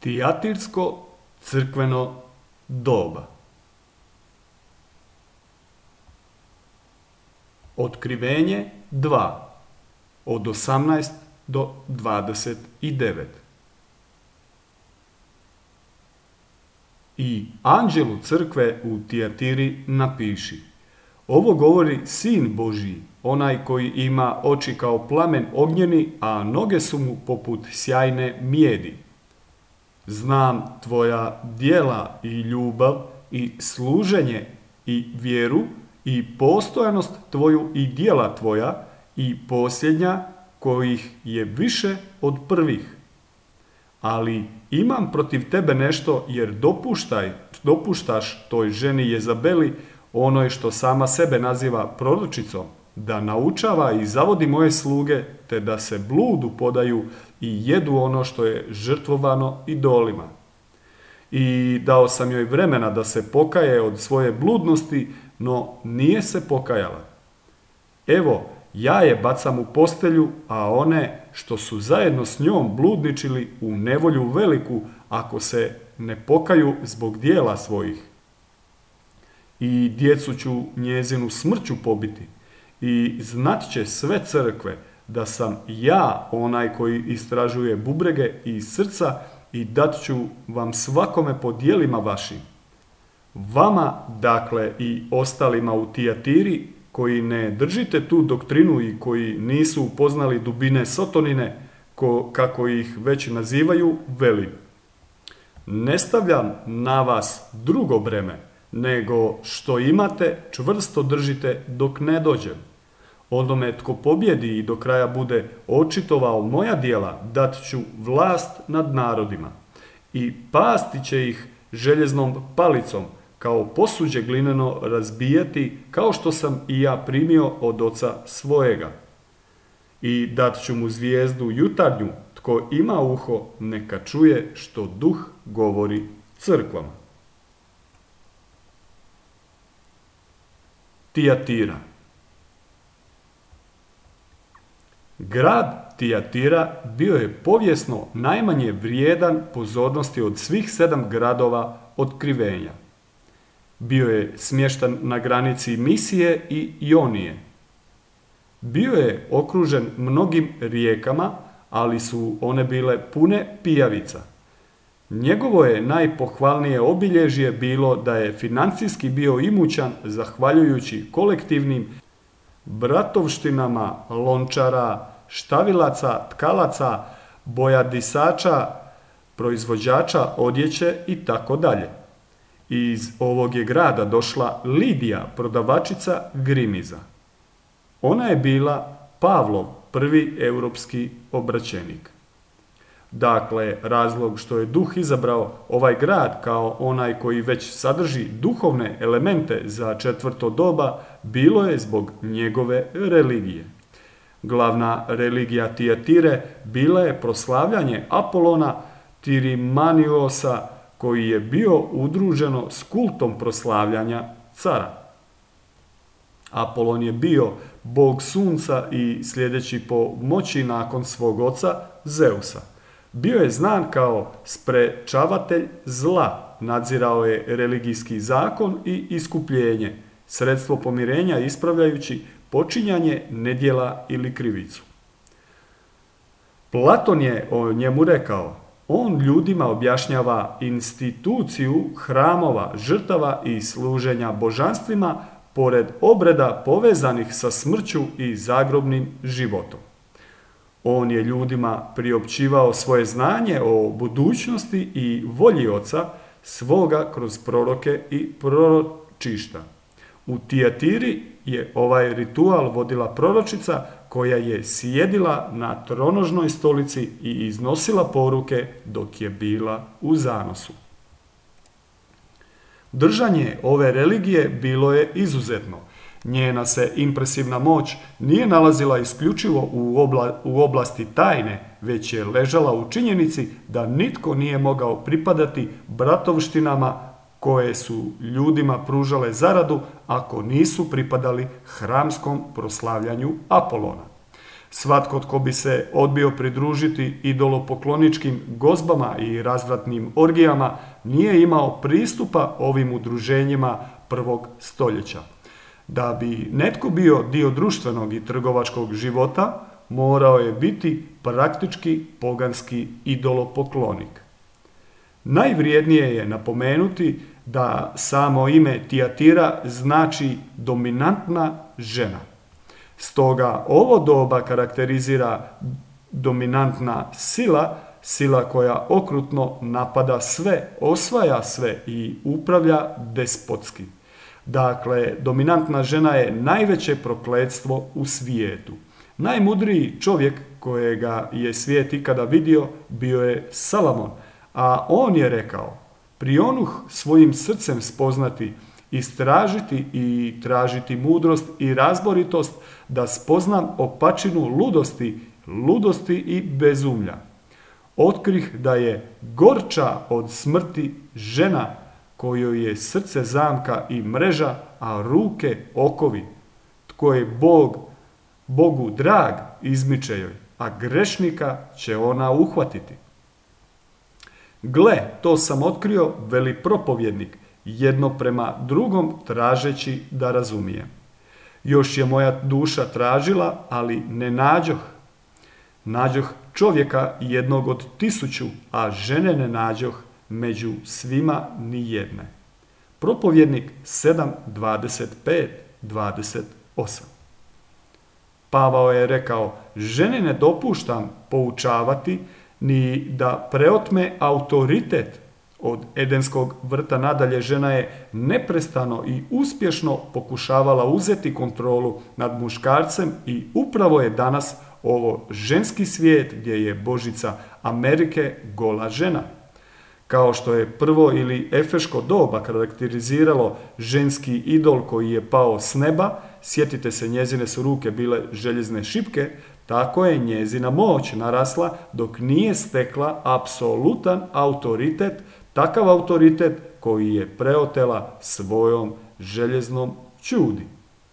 Tijatirsko crkveno doba. Otkrivenje 2 od 18 do 29. I anđelu crkve u Tijatiri napiši: ovo govori Sin Božji, onaj koji ima oči kao plamen ognjeni, a noge su mu poput sjajne mijedi. Znam tvoja djela i ljubav i služenje i vjeru i postojanost tvoju i djela tvoja i posljednja kojih je više od prvih. Ali imam protiv tebe nešto, jer dopuštaš toj ženi Jezabeli, onoj što sama sebe naziva proročicom, da naučava i zavodi moje sluge, te da se bludu podaju i jedu ono što je žrtvovano idolima. I dao sam joj vremena da se pokaje od svoje bludnosti, no nije se pokajala. Evo, ja je bacam u postelju, a one što su zajedno s njom bludničili u nevolju veliku, ako se ne pokaju zbog dijela svojih. I djecu ću njezinu smrću pobiti, i znat će sve crkve da sam ja onaj koji istražuje bubrege i srca, i dat ću vam svakome po djelima vašim. Vama, dakle, i ostalima u Tijatiri, koji ne držite tu doktrinu i koji nisu upoznali dubine Sotonine, kako ih već nazivaju, veli: ne stavljam na vas drugo breme, nego što imate čvrsto držite dok ne dođem. Onome tko pobjedi i do kraja bude očitovao moja djela, dat ću vlast nad narodima i pasti će ih željeznom palicom, kao posuđe glineno razbijati, kao što sam i ja primio od oca svojega. I dat ću mu zvijezdu jutarnju, tko ima uho neka čuje što duh govori crkvama. Tijatira. Grad Tijatira bio je povijesno najmanje vrijedan pozornosti od svih 7 gradova otkrivenja. Bio je smješten na granici Misije i Ionije. Bio je okružen mnogim rijekama, ali su one bile pune pijavica. Njegovo je najpohvalnije obilježje bilo da je financijski bio imućan zahvaljujući kolektivnim bratovštinama lončara, štavilaca, tkalaca, bojadisača, proizvođača odjeće i tako dalje. Iz ovog je grada došla Lidija, prodavačica grimiza. Ona je bila Pavlov prvi europski obraćenik. Dakle, razlog što je duh izabrao ovaj grad kao onaj koji već sadrži duhovne elemente za četvrto doba, bilo je zbog njegove religije. Glavna religija Tijatire bila je proslavljanje Apolona Tirimaniosa, koji je bio udruženo s kultom proslavljanja cara. Apolon je bio bog sunca i sljedeći po moći nakon svog oca Zeusa. Bio je znan kao sprečavatelj zla, nadzirao je religijski zakon i iskupljenje, sredstvo pomirenja ispravljajući počinjanje nedjela ili krivicu. Platon je o njemu rekao: on ljudima objašnjava instituciju hramova, žrtava i služenja božanstvima pored obreda povezanih sa smrću i zagrobnim životom. On je ljudima priopćivao svoje znanje o budućnosti i volji oca svoga kroz proroke i proročišta. U Tijatiri je ovaj ritual vodila proročica koja je sjedila na tronožnoj stolici i iznosila poruke dok je bila u zanosu. Držanje ove religije bilo je izuzetno. Njena se impresivna moć nije nalazila isključivo u oblasti tajne, već je ležala u činjenici da nitko nije mogao pripadati bratovštinama koje su ljudima pružale zaradu ako nisu pripadali hramskom proslavljanju Apolona. Svatko tko bi se odbio pridružiti idolopokloničkim gozbama i razvratnim orgijama nije imao pristupa ovim udruženjima prvog stoljeća. Da bi netko bio dio društvenog i trgovačkog života, morao je biti praktički poganski idolopoklonik. Najvrijednije je napomenuti da samo ime Tijatira znači dominantna žena. Stoga ovo doba karakterizira dominantna sila, sila koja okrutno napada sve, osvaja sve i upravlja despotski. Dakle, dominantna žena je najveće prokletstvo u svijetu. Najmudriji čovjek kojega je svijet ikada vidio bio je Salomon, a on je rekao: prionuh svojim srcem spoznati, istražiti i tražiti mudrost i razboritost, da spoznam opačinu ludosti i bezumlja. Otkrih da je gorča od smrti žena kojoj je srce zamka i mreža, a ruke okovi. Tko je Bogu drag, izmiče joj, a grešnika će ona uhvatiti. Gle, to sam otkrio, veli propovjednik, jedno prema drugom tražeći da razumijem. Još je moja duša tražila, ali ne nađoh. Nađoh čovjeka jednog od 1000, a žene ne nađoh među svima ni jedne. Propovjednik 7:25-28. Pavao je rekao: žene ne dopuštam poučavati, ni da preotme autoritet. Od Edenskog vrta nadalje žena je neprestano i uspješno pokušavala uzeti kontrolu nad muškarcem i upravo je danas ovo ženski svijet gdje je božica Amerike gola žena. Kao što je prvo ili efeško doba karakteriziralo ženski idol koji je pao s neba, sjetite se, njezine su ruke bile željezne šipke, tako je njezina moć narasla dok nije stekla apsolutan autoritet, takav autoritet koji je preotela svojom željeznom ćudi.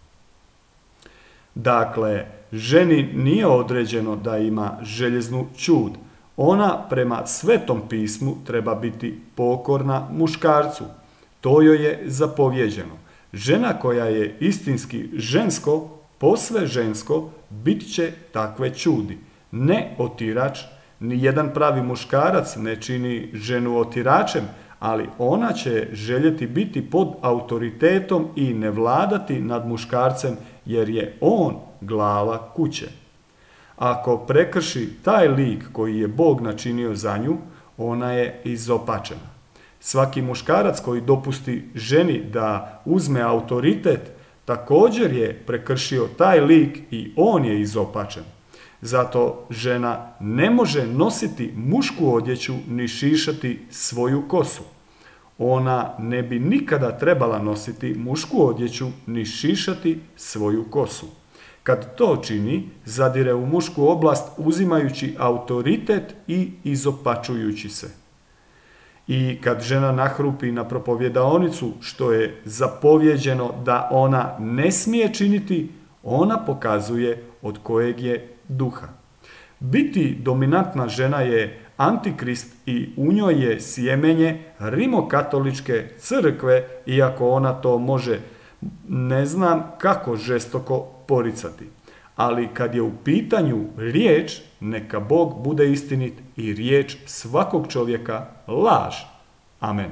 Dakle, ženi nije određeno da ima željeznu ćud. Ona prema Svetom pismu treba biti pokorna muškarcu. To joj je zapovjeđeno. Žena koja je istinski žensko, posve žensko, bit će takve ćudi. Ne otirač, ni jedan pravi muškarac ne čini ženu otiračem, ali ona će željeti biti pod autoritetom i ne vladati nad muškarcem, jer je on glava kuće. Ako prekrši taj lik koji je Bog načinio za nju, ona je izopačena. Svaki muškarac koji dopusti ženi da uzme autoritet, također je prekršio taj lik i on je izopačen. Zato žena ne može nositi mušku odjeću ni šišati svoju kosu. Ona ne bi nikada trebala nositi mušku odjeću ni šišati svoju kosu. Kad to čini, zadire u mušku oblast uzimajući autoritet i izopačujući se. I kad žena nahrupi na propovjedaonicu, što je zapovjeđeno da ona ne smije činiti, ona pokazuje od kojeg je duha. Biti dominantna žena je antikrist i u njoj je sjemenje rimokatoličke crkve, iako ona to može ne znam kako žestoko poricati. Ali kad je u pitanju riječ, neka Bog bude istinit i riječ svakog čovjeka laž. Amen.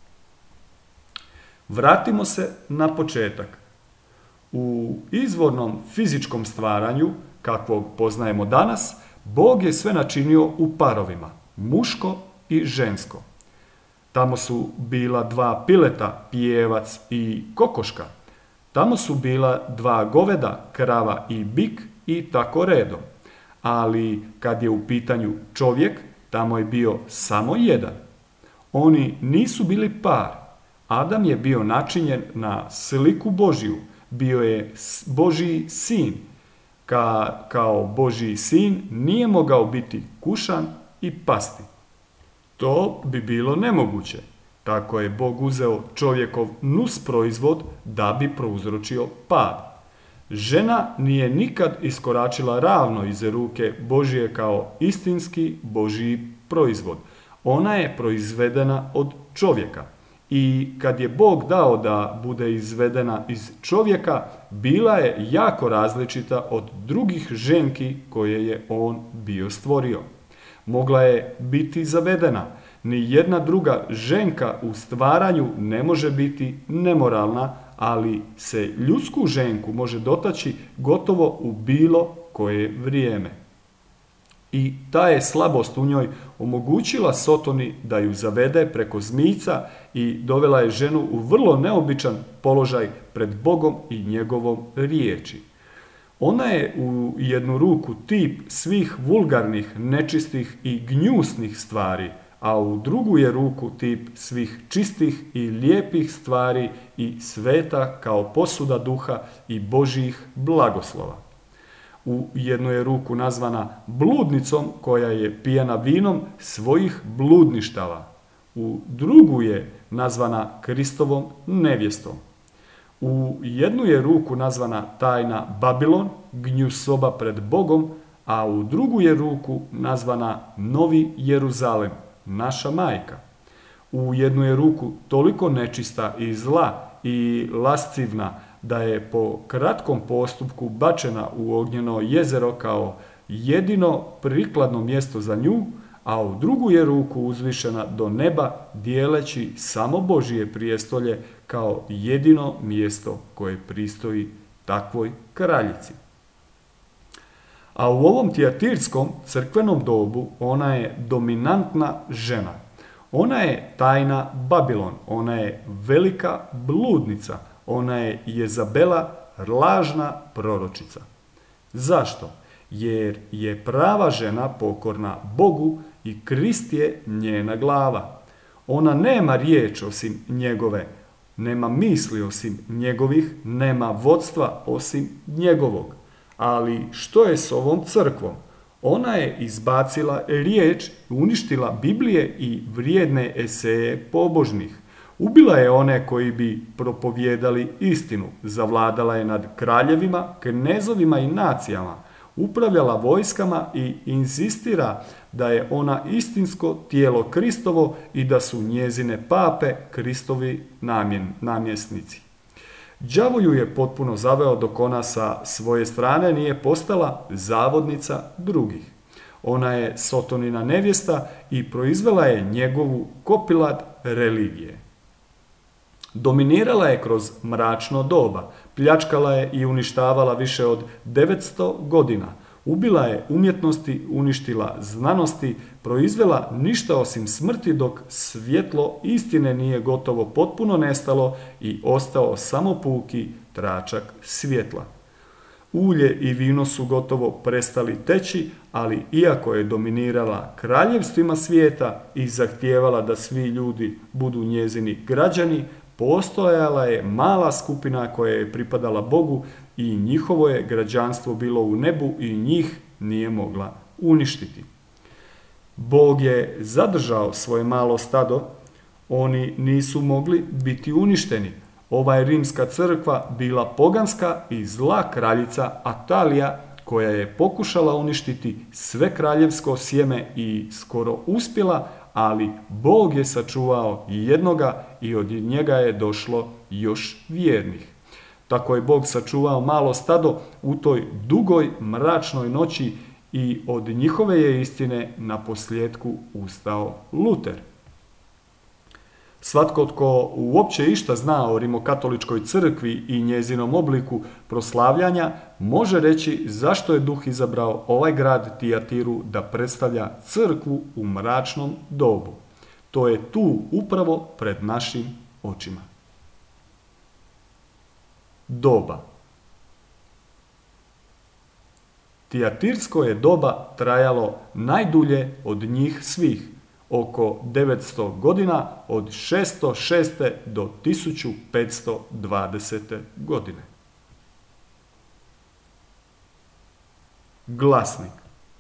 Vratimo se na početak. U izvornom fizičkom stvaranju, kakvog poznajemo danas, Bog je sve načinio u parovima, muško i žensko. Tamo su bila 2 pileta, pijevac i kokoška. Tamo su bila 2 goveda, krava i bik i tako redom. Ali kad je u pitanju čovjek, tamo je bio samo jedan. Oni nisu bili par. Adam je bio načinjen na sliku Božju. Bio je Božji sin. Kao Božji sin nije mogao biti kušan i pasti. To bi bilo nemoguće. Tako je Bog uzeo čovjekov nusproizvod da bi prouzročio pad. Žena nije nikad iskoračila ravno iz ruke Božije kao istinski Božji proizvod. Ona je proizvedena od čovjeka. I kad je Bog dao da bude izvedena iz čovjeka, bila je jako različita od drugih ženki koje je on bio stvorio. Mogla je biti zavedena. Ni jedna druga ženka u stvaranju ne može biti nemoralna, ali se ljudsku ženku može dotaći gotovo u bilo koje vrijeme. I ta je slabost u njoj omogućila Sotoni da ju zavede preko zmijca i dovela je ženu u vrlo neobičan položaj pred Bogom i njegovom riječi. Ona je u jednu ruku tip svih vulgarnih, nečistih i gnjusnih stvari, a u drugu je ruku tip svih čistih i lijepih stvari i sveta kao posuda duha i Božjih blagoslova. U jednu je ruku nazvana bludnicom koja je pijana vinom svojih bludništava. U drugu je nazvana Kristovom nevjestom. U jednu je ruku nazvana tajna Babilon, gnjusoba pred Bogom, a u drugu je ruku nazvana Novi Jeruzalem, naša majka. U jednu je ruku toliko nečista i zla i lascivna da je po kratkom postupku bačena u ognjeno jezero kao jedino prikladno mjesto za nju, a u drugu je ruku uzvišena do neba dijeleći samo Božje prijestolje kao jedino mjesto koje pristoji takvoj kraljici. A u ovom tijatirskom crkvenom dobu ona je dominantna žena. Ona je tajna Babilon, ona je velika bludnica, ona je Jezabela, lažna proročica. Zašto? Jer je prava žena pokorna Bogu i Krist je njena glava. Ona nema riječ osim njegove, nema misli osim njegovih, nema vodstva osim njegovog. Ali što je s ovom crkvom? Ona je izbacila riječ, uništila Biblije i vrijedne eseje pobožnih. Ubila je one koji bi propovijedali istinu, zavladala je nad kraljevima, knezovima i nacijama, upravljala vojskama i insistira da je ona istinsko tijelo Kristovo i da su njezine pape Kristovi namjesnici. Đavo ju je potpuno zaveo dok ona sa svoje strane nije postala zavodnica drugih. Ona je Sotonina nevjesta i proizvela je njegovu kopilad religije. Dominirala je kroz mračno doba, pljačkala je i uništavala više od 900 godina, ubila je umjetnosti, uništila znanosti, proizvela ništa osim smrti dok svjetlo istine nije gotovo potpuno nestalo i ostao samo puki tračak svjetla. Ulje i vino su gotovo prestali teći, ali iako je dominirala kraljevstvima svijeta i zahtijevala da svi ljudi budu njezini građani, postojala je mala skupina koja je pripadala Bogu i njihovo je građanstvo bilo u nebu i njih nije mogla uništiti. Bog je zadržao svoje malo stado, oni nisu mogli biti uništeni. Ova je rimska crkva bila poganska i zla kraljica Atalija koja je pokušala uništiti sve kraljevsko sjeme i skoro uspjela, ali Bog je sačuvao jednoga i od njega je došlo još vjernih. Tako je Bog sačuvao malo stado u toj dugoj mračnoj noći i od njihove je istine na posljedku ustao Luter. Svatko tko uopće išta zna o rimokatoličkoj crkvi i njezinom obliku proslavljanja može reći zašto je Duh izabrao ovaj grad Tijatiru da predstavlja crkvu u mračnom dobu. To je tu upravo pred našim očima. Doba. Tijatirsko je doba trajalo najdulje od njih svih, oko 900 godina od 606. do 1520. godine. Glasnik.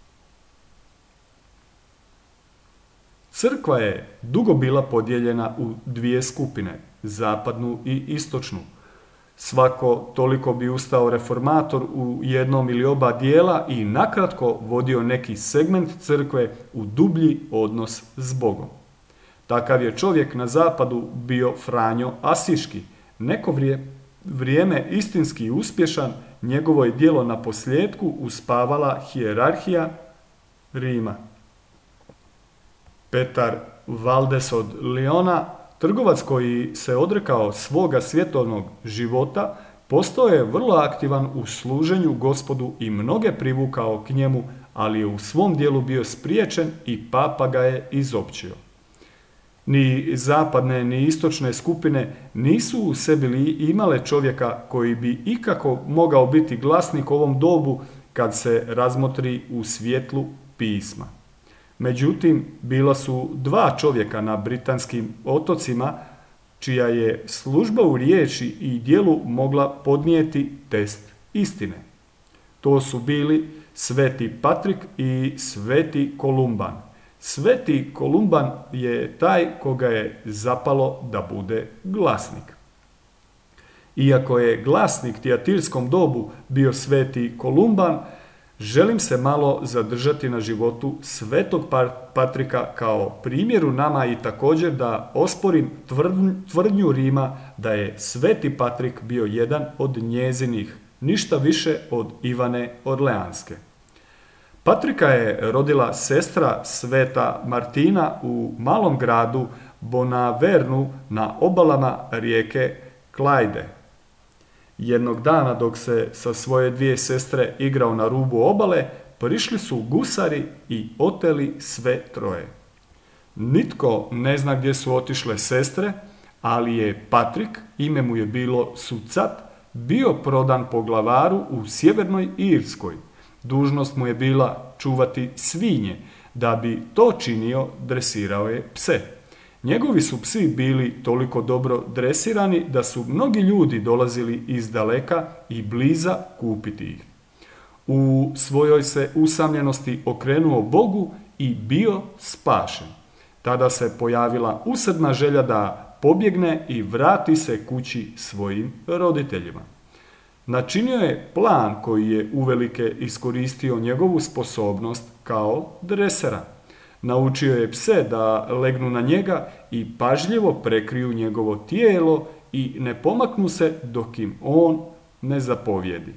Crkva je dugo bila podijeljena u dvije skupine, zapadnu i istočnu. Svako toliko bi ustao reformator u jednom ili oba dijela i nakratko vodio neki segment crkve u dublji odnos s Bogom. Takav je čovjek na zapadu bio Franjo Asiški. Neko vrijeme istinski uspješan, njegovo je djelo na posljedku uspavala hijerarhija Rima. Petar Valdes od Liona, trgovac koji se odrekao svoga svjetovnog života, postao je vrlo aktivan u služenju Gospodu i mnoge privukao k njemu, ali je u svom dijelu bio spriječen i papa ga je izopćio. Ni zapadne ni istočne skupine nisu u sebi imale čovjeka koji bi ikako mogao biti glasnik ovom dobu kad se razmotri u svjetlu pisma. Međutim, bila su dva čovjeka na britanskim otocima čija je služba u riječi i djelu mogla podnijeti test istine. To su bili Sveti Patrik i Sveti Kolumban. Sveti Kolumban je taj koga je zapalo da bude glasnik. Iako je glasnik tijatirskom dobu bio Sveti Kolumban, želim se malo zadržati na životu Svetog Patrika kao primjeru nama i također da osporim tvrdnju Rima da je Sveti Patrik bio jedan od njezinih, ništa više od Ivane Orleanske. Patrika je rodila sestra Sveta Martina u malom gradu Bonavernu na obalama rijeke Klajde. Jednog dana dok se sa svoje dvije sestre igrao na rubu obale, prišli su gusari i oteli sve troje. Nitko ne zna gdje su otišle sestre, ali je Patrik, ime mu je bilo Sucat, bio prodan poglavaru u sjevernoj Irskoj. Dužnost mu je bila čuvati svinje, da bi to činio dresirao je pse. Njegovi su psi bili toliko dobro dresirani da su mnogi ljudi dolazili iz daleka i bliza kupiti ih. U svojoj se usamljenosti okrenuo Bogu i bio spašen. Tada se pojavila usrdna želja da pobjegne i vrati se kući svojim roditeljima. Načinio je plan koji je uvelike iskoristio njegovu sposobnost kao dresera. Naučio je pse da legnu na njega i pažljivo prekriju njegovo tijelo i ne pomaknu se dok im on ne zapovjedi.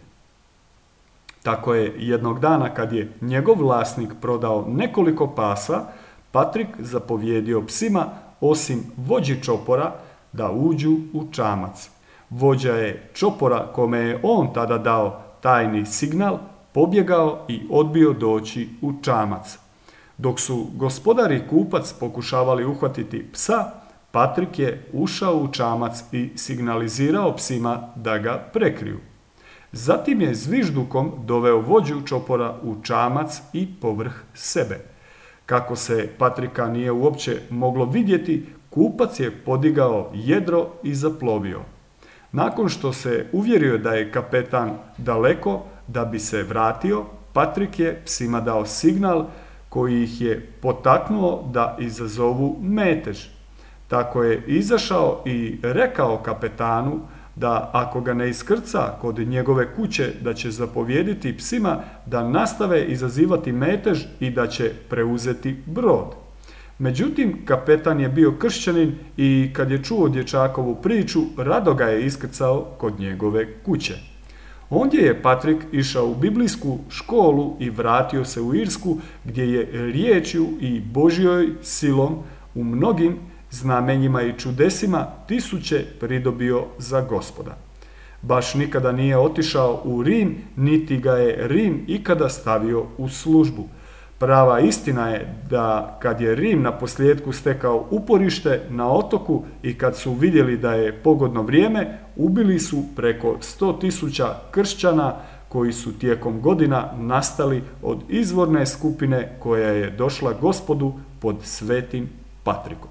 Tako je jednog dana kad je njegov vlasnik prodao nekoliko pasa, Patrik zapovjedio psima, osim vođi čopora, da uđu u čamac. Vođa je čopora kome je on tada dao tajni signal, pobjegao i odbio doći u čamac. Dok su gospodar i kupac pokušavali uhvatiti psa, Patrik je ušao u čamac i signalizirao psima da ga prekriju. Zatim je zviždukom doveo vođu čopora u čamac i povrh sebe. Kako se Patrika nije uopće moglo vidjeti, kupac je podigao jedro i zaplovio. Nakon što se uvjerio da je kapetan daleko da bi se vratio, Patrik je psima dao signal koji ih je potaknuo da izazovu metež. Tako je izašao i rekao kapetanu da ako ga ne iskrca kod njegove kuće, da će zapovjediti psima da nastave izazivati metež i da će preuzeti brod. Međutim, kapetan je bio kršćanin i kad je čuo dječakovu priču, rado ga je iskrcao kod njegove kuće. Ondje je Patrik išao u biblijsku školu i vratio se u Irsku, gdje je riječju i Božjoj silom u mnogim znamenjima i čudesima tisuće pridobio za Gospoda. Baš nikada nije otišao u Rim, niti ga je Rim ikada stavio u službu. Prava istina je da kad je Rim na posljedku stekao uporište na otoku i kad su vidjeli da je pogodno vrijeme, ubili su preko 100.000 kršćana koji su tijekom godina nastali od izvorne skupine koja je došla Gospodu pod Svetim Patrikom.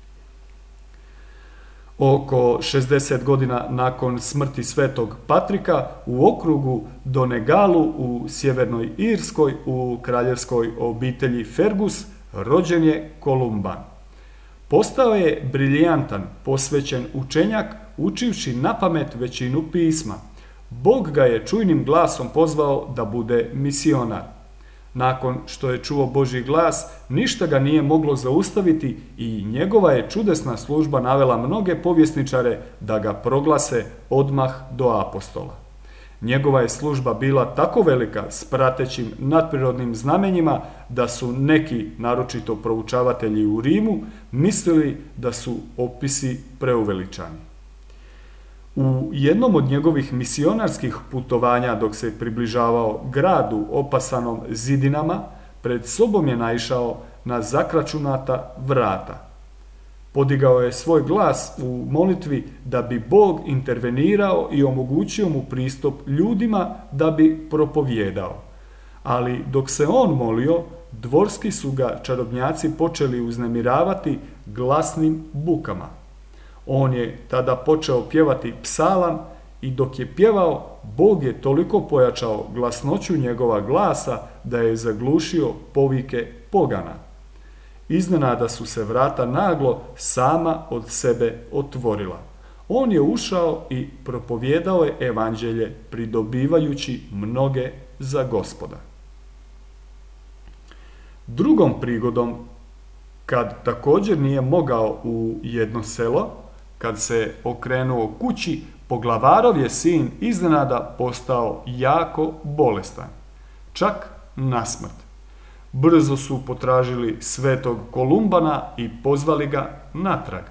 Oko 60 godina nakon smrti Svetog Patrika u okrugu Donegalu u sjevernoj Irskoj u kraljevskoj obitelji Fergus rođen je Kolumban. Postao je briljantan, posvećen učenjak, učivši napamet većinu pisma. Bog ga je čujnim glasom pozvao da bude misionar. Nakon što je čuo Božji glas, ništa ga nije moglo zaustaviti i njegova je čudesna služba navela mnoge povjesničare da ga proglase odmah do apostola. Njegova je služba bila tako velika s pratećim nadprirodnim znamenjima da su neki, naročito proučavatelji u Rimu, mislili da su opisi preuveličani. U jednom od njegovih misionarskih putovanja dok se približavao gradu opasanom zidinama, pred sobom je naišao na zakračunata vrata. Podigao je svoj glas u molitvi da bi Bog intervenirao i omogućio mu pristup ljudima da bi propovijedao. Ali dok se on molio, dvorski su ga čarobnjaci počeli uznemiravati glasnim bukama. On je tada počeo pjevati psalam i dok je pjevao, Bog je toliko pojačao glasnoću njegova glasa da je zaglušio povike pogana. Iznenada su se vrata naglo sama od sebe otvorila. On je ušao i propovijedao je evanđelje, pridobivajući mnoge za Gospoda. Drugom prigodom, kad također nije mogao u jedno selo, kad se okrenuo kući, poglavarov je sin iznenada postao jako bolestan, čak nasmrt. Brzo su potražili svetog Kolumbana i pozvali ga natrag.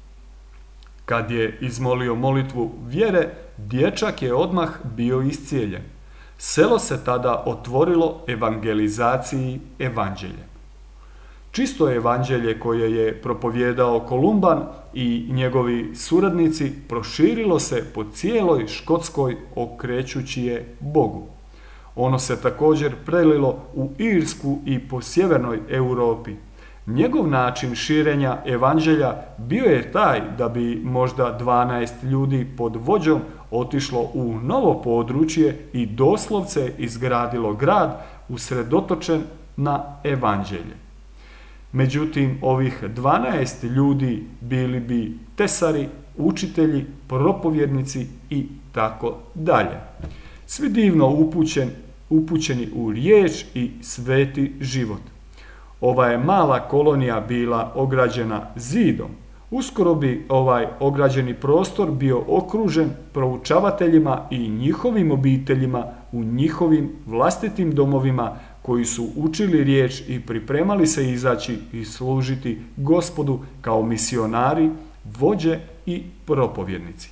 Kad je izmolio molitvu vjere, dječak je odmah bio iscijeljen. Selo se tada otvorilo evangelizaciji evanđeljem. Čisto evanđelje koje je propovijedao Kolumban i njegovi suradnici proširilo se po cijeloj Škotskoj okrećući je Bogu. Ono se također prelilo u Irsku i po sjevernoj Europi. Njegov način širenja evanđelja bio je taj da bi možda 12 ljudi pod vođom otišlo u novo područje i doslovce izgradilo grad usredotočen na evanđelje. Međutim, ovih 12 ljudi bili bi tesari, učitelji, propovjednici i tako dalje. Svi divno upućeni u riječ i sveti život. Ova je mala kolonija bila ograđena zidom. Uskoro bi ovaj ograđeni prostor bio okružen proučavateljima i njihovim obiteljima u njihovim vlastitim domovima koji su učili riječ i pripremali se izaći i služiti Gospodu kao misionari, vođe i propovjednici.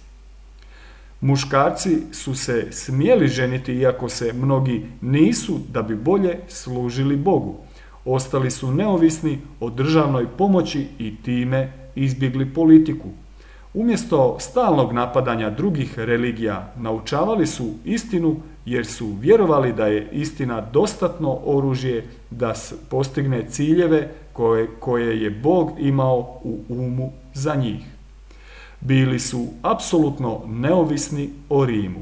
Muškarci su se smjeli ženiti iako se mnogi nisu da bi bolje služili Bogu. Ostali su neovisni o državnoj pomoći i time izbjegli politiku. Umjesto stalnog napadanja drugih religija, naučavali su istinu jer su vjerovali da je istina dostatno oružje da postigne ciljeve koje je Bog imao u umu za njih. Bili su apsolutno neovisni o Rimu.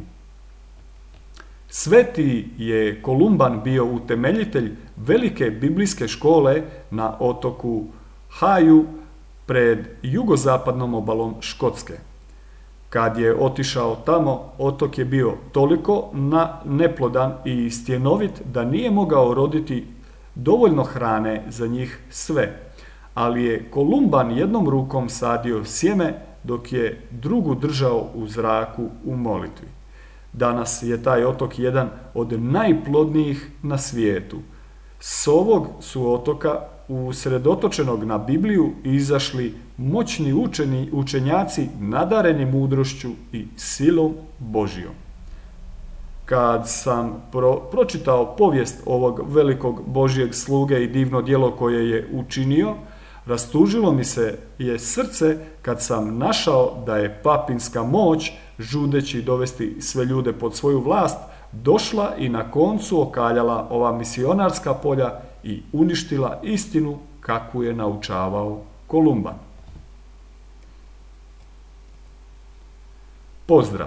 Sveti je Kolumban bio utemeljitelj velike biblijske škole na otoku Haju pred jugozapadnom obalom Škotske. Kad je otišao tamo, otok je bio toliko neplodan i stjenovit da nije mogao roditi dovoljno hrane za njih sve. Ali je Kolumban jednom rukom sadio sjeme dok je drugu držao u zraku u molitvi. Danas je taj otok jedan od najplodnijih na svijetu. S ovog su otoka usredotočenog na Bibliju izašli moćni učenjaci nadareni mudrošću i silom Božjom. Kad sam pročitao povijest ovog velikog Božjeg sluge i divno djelo koje je učinio, rastužilo mi se je srce kad sam našao da je papinska moć, žudeći dovesti sve ljude pod svoju vlast, došla i na koncu okaljala ova misionarska polja i uništila istinu kakvu je naučavao Kolumban. Pozdrav!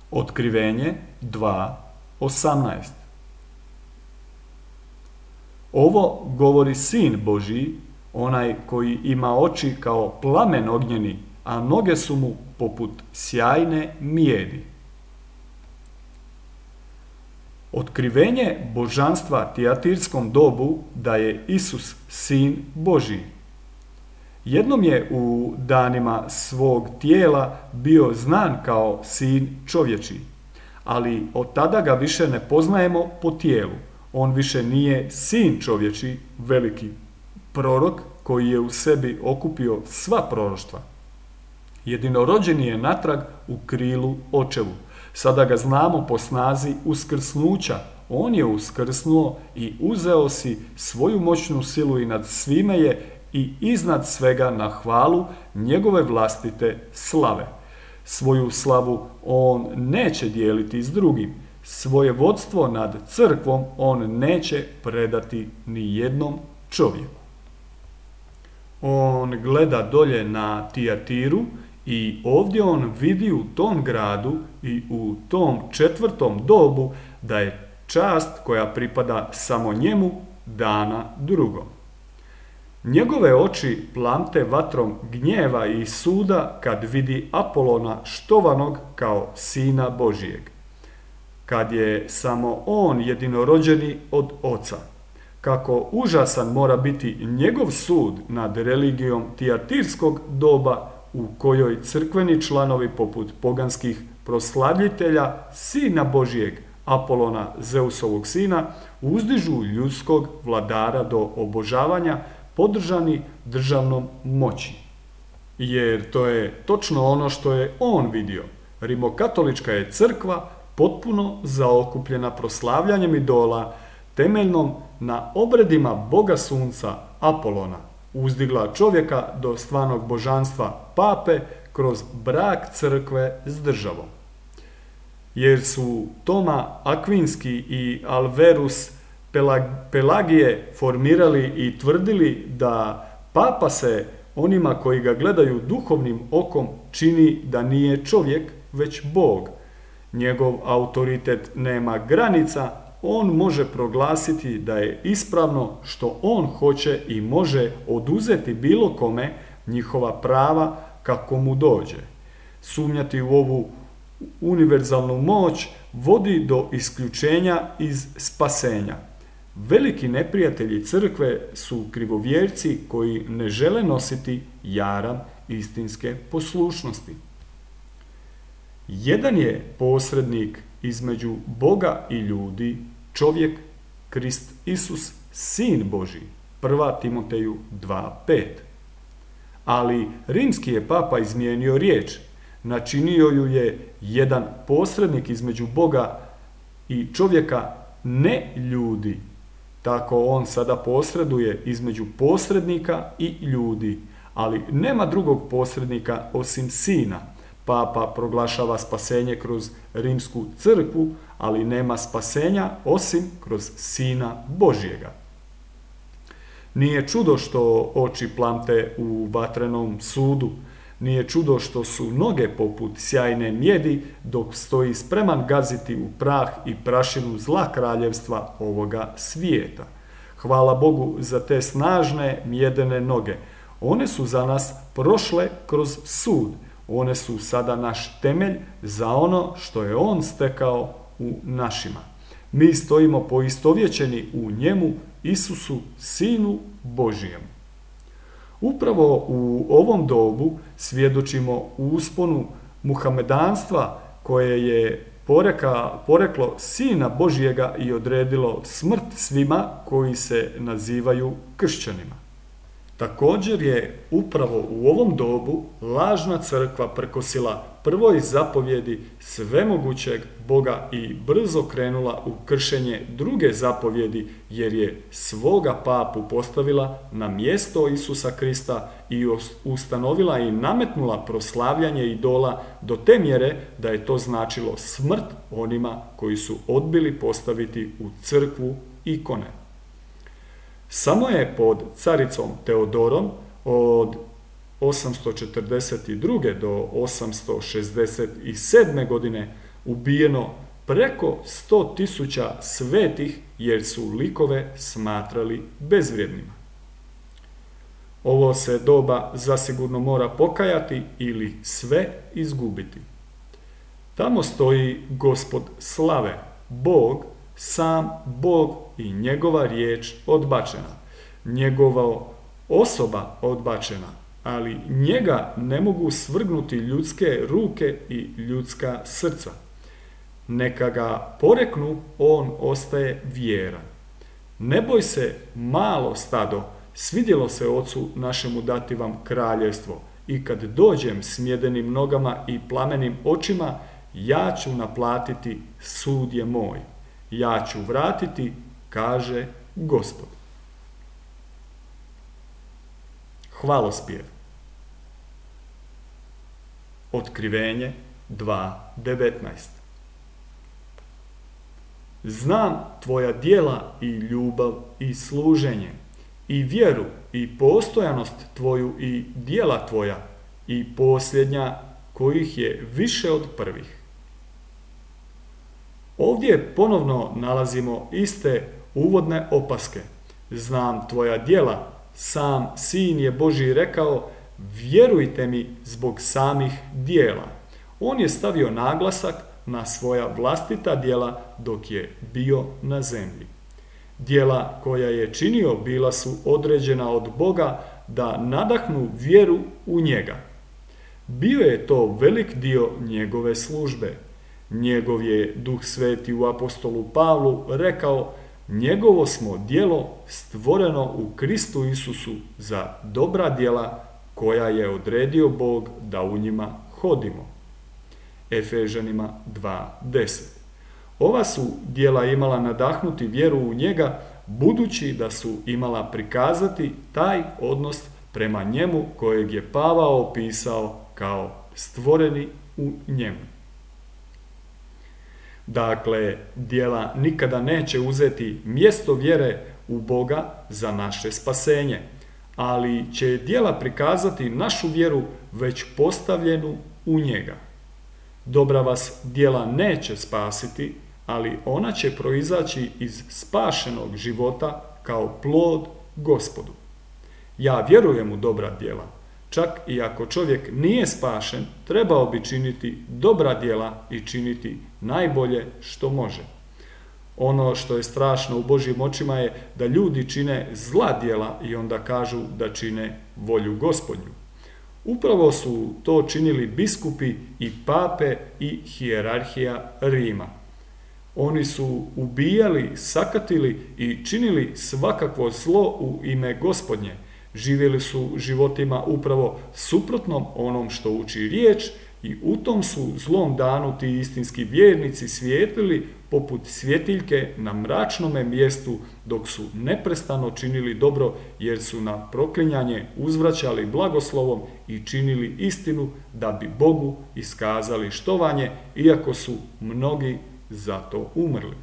Otkrivenje 2.18. Ovo govori Sin Božji, onaj koji ima oči kao plamen ognjeni, a noge su mu poput sjajne mijedi. Otkrivenje božanstva tijatirskom dobu da je Isus Sin Božji. Jednom je u danima svog tijela bio znan kao sin čovječiji, ali od tada ga više ne poznajemo po tijelu. On više nije sin čovječiji, veliki prorok koji je u sebi okupio sva proroštva. Jedinorođeni je natrag u krilu očevu. Sada ga znamo po snazi uskrsnuća. On je uskrsnuo i uzeo si svoju moćnu silu i nad svime je i iznad svega na hvalu njegove vlastite slave. Svoju slavu on neće dijeliti s drugim. Svoje vodstvo nad crkvom on neće predati ni jednom čovjeku. On gleda dolje na Tijatiru i ovdje on vidi u tom gradu i u tom 4. dobu da je čast koja pripada samo njemu dana drugom. Njegove oči plamte vatrom gnjeva i suda kad vidi Apolona štovanog kao Sina Božijeg, kad je samo on jedinorođeni od Oca. Kako užasan mora biti njegov sud nad religijom tijatirskog doba u kojoj crkveni članovi poput poganskih proslavljitelja Sina Božijeg, Apolona, Zeusovog sina, uzdižu ljudskog vladara do obožavanja podržani državnom moći. Jer to je točno ono što je on vidio. Rimokatolička je crkva potpuno zaokupljena proslavljanjem idola, temeljnom na obredima Boga Sunca Apolona, uzdigla čovjeka do stvarnog božanstva pape kroz brak crkve s državom. Jer su Toma Akvinski i Alverus Pelagije formirali i tvrdili da papa se onima koji ga gledaju duhovnim okom čini da nije čovjek, već Bog. Njegov autoritet nema granica, on može proglasiti da je ispravno što on hoće i može oduzeti bilo kome njihova prava kako mu dođe. Sumnjati u ovu univerzalnu moć vodi do isključenja iz spasenja. Veliki neprijatelji crkve su krivovjerci koji ne žele nositi jaram istinske poslušnosti. Jedan je posrednik između Boga i ljudi, čovjek, Krist Isus, Sin Božji, 1. Timoteju 2.5. Ali rimski je papa izmijenio riječ, načinio ju je jedan posrednik između Boga i čovjeka, ne ljudi. Tako on sada posreduje između posrednika i ljudi, ali nema drugog posrednika osim Sina. Papa proglašava spasenje kroz rimsku crkvu, ali nema spasenja osim kroz Sina Božjega. Nije čudo što oči plamte u vatrenom sudu, nije čudo što su noge poput sjajne mjedi, dok stoji spreman gaziti u prah i prašinu zla kraljevstva ovoga svijeta. Hvala Bogu za te snažne mjedene noge. One su za nas prošle kroz sud. One su sada naš temelj za ono što je on stekao u našima. Mi stojimo poistovjećeni u njemu, Isusu, Sinu Božijem. Upravo u ovom dobu svjedočimo usponu muhamedanstva koje je poreklo Sina Božjega i odredilo smrt svima koji se nazivaju kršćanima. Također je upravo u ovom dobu lažna crkva prkosila prvoj zapovjedi svemogućeg Boga i brzo krenula u kršenje druge zapovjedi, jer je svoga papu postavila na mjesto Isusa Krista i ustanovila i nametnula proslavljanje idola do te mjere da je to značilo smrt onima koji su odbili postaviti u crkvu ikone. Samo je pod caricom Teodorom od 842. do 867. godine ubijeno preko 100.000 svetih jer su likove smatrali bezvrijednima. Ovo se doba zasigurno mora pokajati ili sve izgubiti. Tamo stoji Gospod slave, Bog, sam Bog i njegova riječ odbačena, njegova osoba odbačena, ali njega ne mogu svrgnuti ljudske ruke i ljudska srca. Neka ga poreknu, on ostaje vjeran. Ne boj se, malo stado, svidjelo se Ocu našemu dati vam kraljevstvo i kad dođem s mjedenim nogama i plamenim očima, ja ću naplatiti, sud je moj. Ja ću vratiti, kaže Gospod. Hvalospjev. Otkrivenje 2.19. Znam tvoja djela i ljubav i služenje, i vjeru i postojanost tvoju i djela tvoja, i posljednja kojih je više od prvih. Ovdje ponovno nalazimo iste uvodne opaske. Znam tvoja djela, sam Sin je Božji rekao, vjerujte mi zbog samih djela. On je stavio naglasak na svoja vlastita djela dok je bio na zemlji. Djela koja je činio bila su određena od Boga da nadahnu vjeru u njega. Bio je to velik dio njegove službe. Njegov je Duh Sveti u apostolu Pavlu rekao, njegovo smo djelo stvoreno u Kristu Isusu za dobra djela koja je odredio Bog da u njima hodimo. Efežanima 2.10. Ova su djela imala nadahnuti vjeru u njega, budući da su imala prikazati taj odnos prema njemu kojeg je Pavao opisao kao stvoreni u njemu. Dakle, djela nikada neće uzeti mjesto vjere u Boga za naše spasenje, ali će djela prikazati našu vjeru već postavljenu u njega. Dobra vas djela neće spasiti, ali ona će proizaći iz spašenog života kao plod Gospodu. Ja vjerujem u dobra djela. Čak i ako čovjek nije spašen, trebao bi činiti dobra djela i činiti najbolje što može. Ono što je strašno u Božjim očima je da ljudi čine zla djela i onda kažu da čine volju Gospodnju. Upravo su to činili biskupi i pape i hijerarhija Rima. Oni su ubijali, sakatili i činili svakakvo zlo u ime Gospodnje. Živjeli su životima upravo suprotnom onom što uči riječ i u tom su zlom danu ti istinski vjernici svijetlili poput svjetiljke na mračnome mjestu dok su neprestano činili dobro jer su na proklinjanje uzvraćali blagoslovom i činili istinu da bi Bogu iskazali štovanje iako su mnogi za to umrli.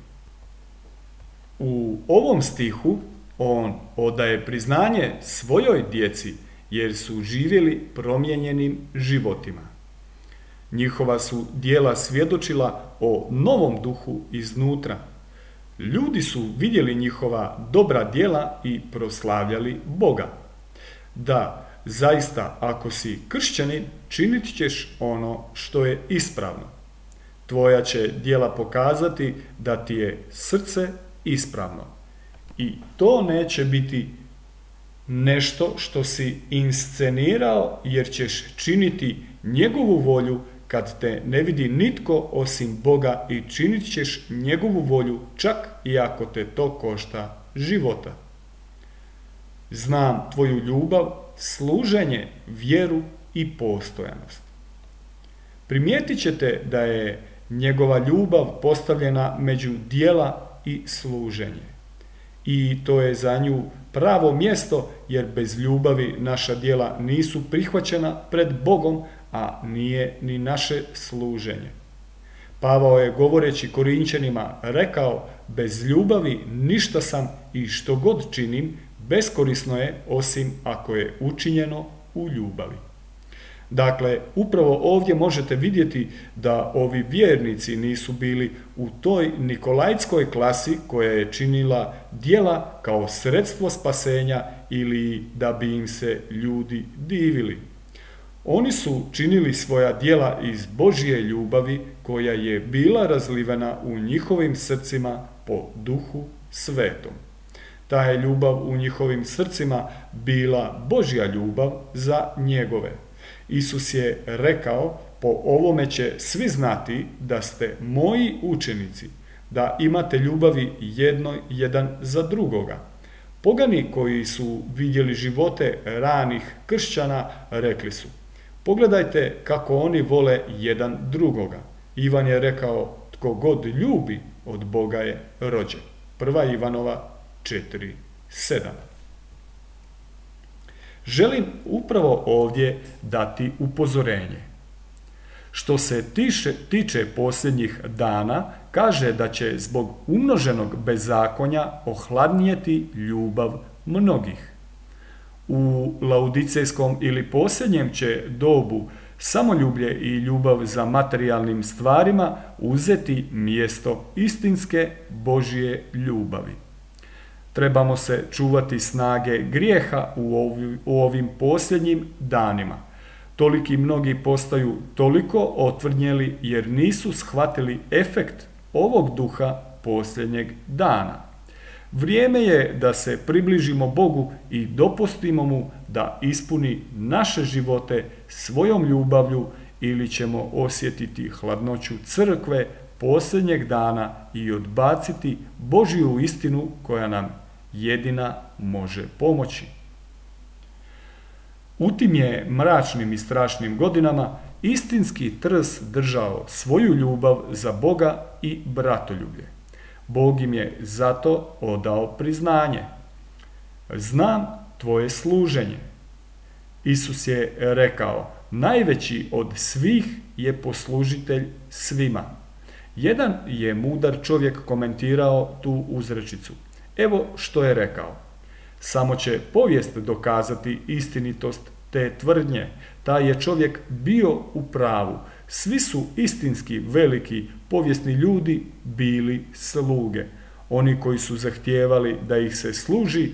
U ovom stihu on odaje priznanje svojoj djeci jer su živjeli promijenjenim životima. Njihova su djela svjedočila o novom duhu iznutra. Ljudi su vidjeli njihova dobra djela i proslavljali Boga. Da, zaista, ako si kršćanin, činit ćeš ono što je ispravno. Tvoja će djela pokazati da ti je srce ispravno. I to neće biti nešto što si inscenirao jer ćeš činiti njegovu volju kad te ne vidi nitko osim Boga i činit ćeš njegovu volju čak i ako te to košta života. Znam tvoju ljubav, služenje, vjeru i postojanost. Primijetit ćete da je njegova ljubav postavljena među djela i služenje. I to je za nju pravo mjesto jer bez ljubavi naša djela nisu prihvaćena pred Bogom, a nije ni naše služenje. Pavao je govoreći Korinćanima rekao, bez ljubavi ništa sam i što god činim beskorisno je osim ako je učinjeno u ljubavi. Dakle, upravo ovdje možete vidjeti da ovi vjernici nisu bili u toj nikolajtskoj klasi koja je činila djela kao sredstvo spasenja ili da bi im se ljudi divili. Oni su činili svoja djela iz Božje ljubavi koja je bila razlivena u njihovim srcima po Duhu Svetom. Ta je ljubav u njihovim srcima bila Božja ljubav za njegove. Isus je rekao, po ovome će svi znati da ste moji učenici, da imate ljubavi jedan za drugoga. Pogani koji su vidjeli živote ranih kršćana rekli su, pogledajte kako oni vole jedan drugoga. Ivan je rekao, tko god ljubi od Boga je rođen. 1. Ivanova 4:7. Želim upravo ovdje dati upozorenje. Što se tiče posljednjih dana, kaže da će zbog umnoženog bezakonja ohladnijeti ljubav mnogih. U laudicejskom ili posljednjem će dobu samoljublje i ljubav za materijalnim stvarima uzeti mjesto istinske Božje ljubavi. Trebamo se čuvati snage grijeha u ovim posljednjim danima. Toliki mnogi postaju toliko otvrdnjeli jer nisu shvatili efekt ovog duha posljednjeg dana. Vrijeme je da se približimo Bogu i dopustimo mu da ispuni naše živote svojom ljubavlju ili ćemo osjetiti hladnoću crkve posljednjeg dana i odbaciti Božju istinu koja nam jedina može pomoći. U tim je mračnim i strašnim godinama istinski trs držao svoju ljubav za Boga i bratoljublje. Bog im je zato odao priznanje. Znam tvoje služenje. Isus je rekao, najveći od svih je poslužitelj svima. Jedan je mudar čovjek komentirao tu uzrečicu. Evo što je rekao. Samo će povijest dokazati istinitost te tvrdnje. Taj je čovjek bio u pravu. Svi su istinski veliki povijesni ljudi bili sluge. Oni koji su zahtijevali da ih se služi,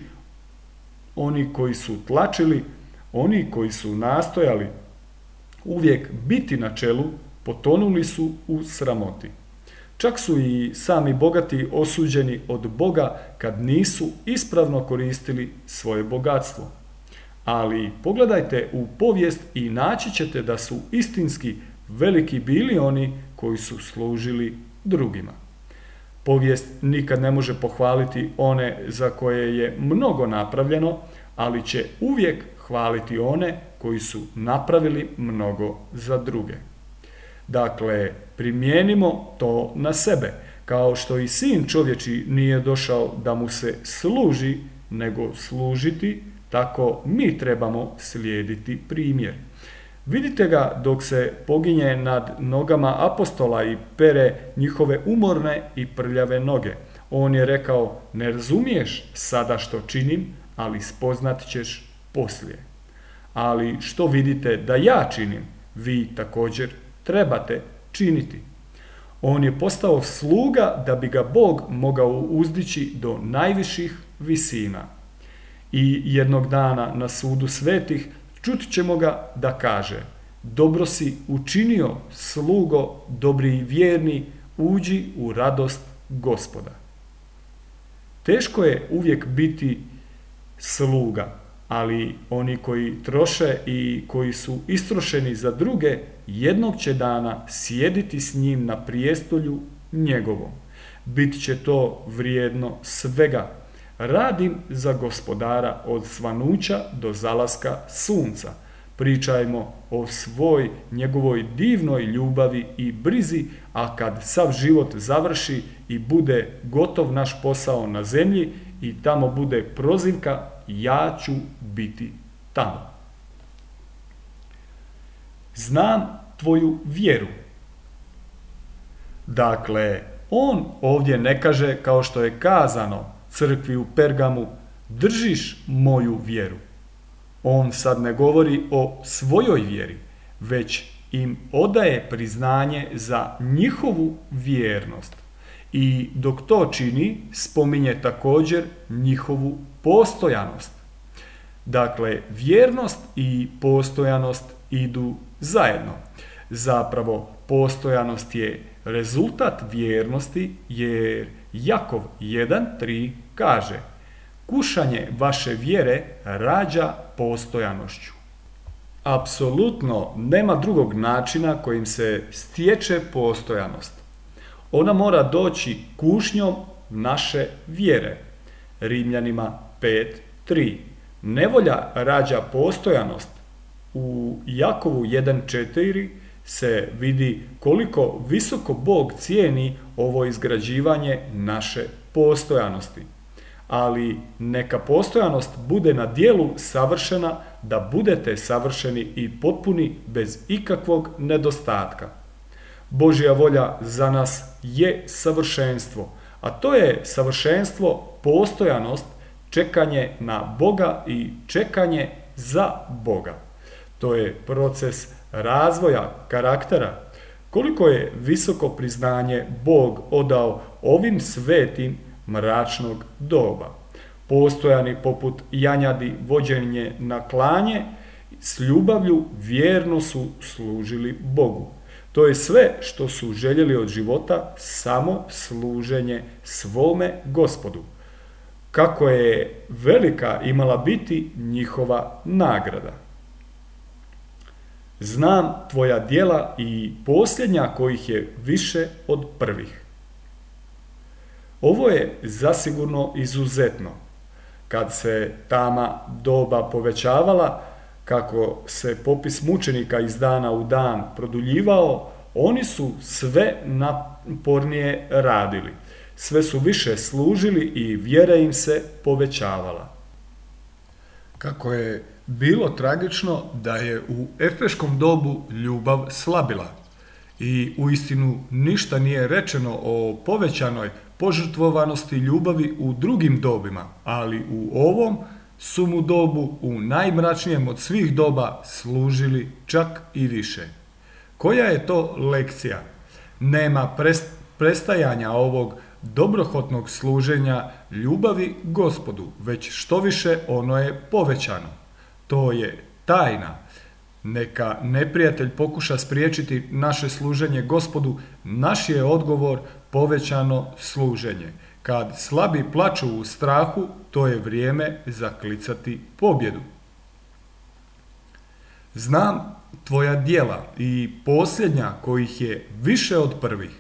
oni koji su tlačili, oni koji su nastojali uvijek biti na čelu, potonuli su u sramoti. Čak su i sami bogati osuđeni od Boga kad nisu ispravno koristili svoje bogatstvo. Ali pogledajte u povijest i naći ćete da su istinski veliki bili oni koji su služili drugima. Povijest nikad ne može pohvaliti one za koje je mnogo napravljeno, ali će uvijek hvaliti one koji su napravili mnogo za druge. Dakle, primijenimo to na sebe, kao što i sin čovječi nije došao da mu se služi, nego služiti, tako mi trebamo slijediti primjer. Vidite ga dok se poginje nad nogama apostola i pere njihove umorne i prljave noge. On je rekao, ne razumiješ sada što činim, ali spoznat ćeš poslije. Ali što vidite da ja činim, vi također trebate činiti. On je postao sluga da bi ga Bog mogao uzdići do najviših visina. I jednog dana na sudu svetih čut ćemo ga da kaže, dobro si učinio, slugo, dobri i vjerni, uđi u radost Gospoda. Teško je uvijek biti sluga, ali oni koji troše i koji su istrošeni za druge, jednog će dana sjediti s njim na prijestolju njegovom. Bit će to vrijedno svega. Radim za Gospodara od svanuća do zalaska sunca. Pričajmo o njegovoj divnoj ljubavi i brizi, a kad sav život završi i bude gotov naš posao na zemlji i tamo bude prozivka, ja ću biti tamo. Znam tvoju vjeru. Dakle, on ovdje ne kaže kao što je kazano crkvi u Pergamu, držiš moju vjeru. On sad ne govori o svojoj vjeri, već im odaje priznanje za njihovu vjernost. I dok to čini, spominje također njihovu postojanost. Dakle, vjernost i postojanost idu zajedno. Zapravo, postojanost je rezultat vjernosti, jer Jakov 1.3 kaže: kušanje vaše vjere rađa postojanošću. Apsolutno nema drugog načina kojim se stječe postojanost. Ona mora doći kušnjom naše vjere. Rimljanima 5.3. Nevolja rađa postojanost. U Jakovu 1.4 se vidi koliko visoko Bog cijeni ovo izgrađivanje naše postojanosti. Ali neka postojanost bude na djelu savršena, da budete savršeni i potpuni bez ikakvog nedostatka. Božja volja za nas je savršenstvo, a to je savršenstvo, postojanost, čekanje na Boga i čekanje za Boga. To je proces razvoja karaktera. Koliko je visoko priznanje Bog odao ovim svetim mračnog doba. Postojani poput janjadi vođenje na klanje, s ljubavlju vjerno su služili Bogu. To je sve što su željeli od života, samo služenje svome Gospodu. Kako je velika imala biti njihova nagrada. Znam tvoja djela i posljednja kojih je više od prvih. Ovo je zasigurno izuzetno. Kad se tama doba povećavala, kako se popis mučenika iz dana u dan produljivao, oni su sve napornije radili. Sve su više služili i vjera im se povećavala. Kako je bilo tragično da je u efeškom dobu ljubav slabila. I uistinu ništa nije rečeno o povećanoj požrtvovanosti ljubavi u drugim dobima, ali u ovom su mu dobu u najmračnijem od svih doba služili čak i više. Koja je to lekcija? Nema prestajanja ovog dobrohotnog služenja ljubavi Gospodu, već što više ono je povećano. To je tajna. Neka neprijatelj pokuša spriječiti naše služenje Gospodu, naš je odgovor povećano služenje. Kad slabi plaču u strahu, to je vrijeme zaklicati pobjedu. Znam tvoja djela i posljednja kojih je više od prvih.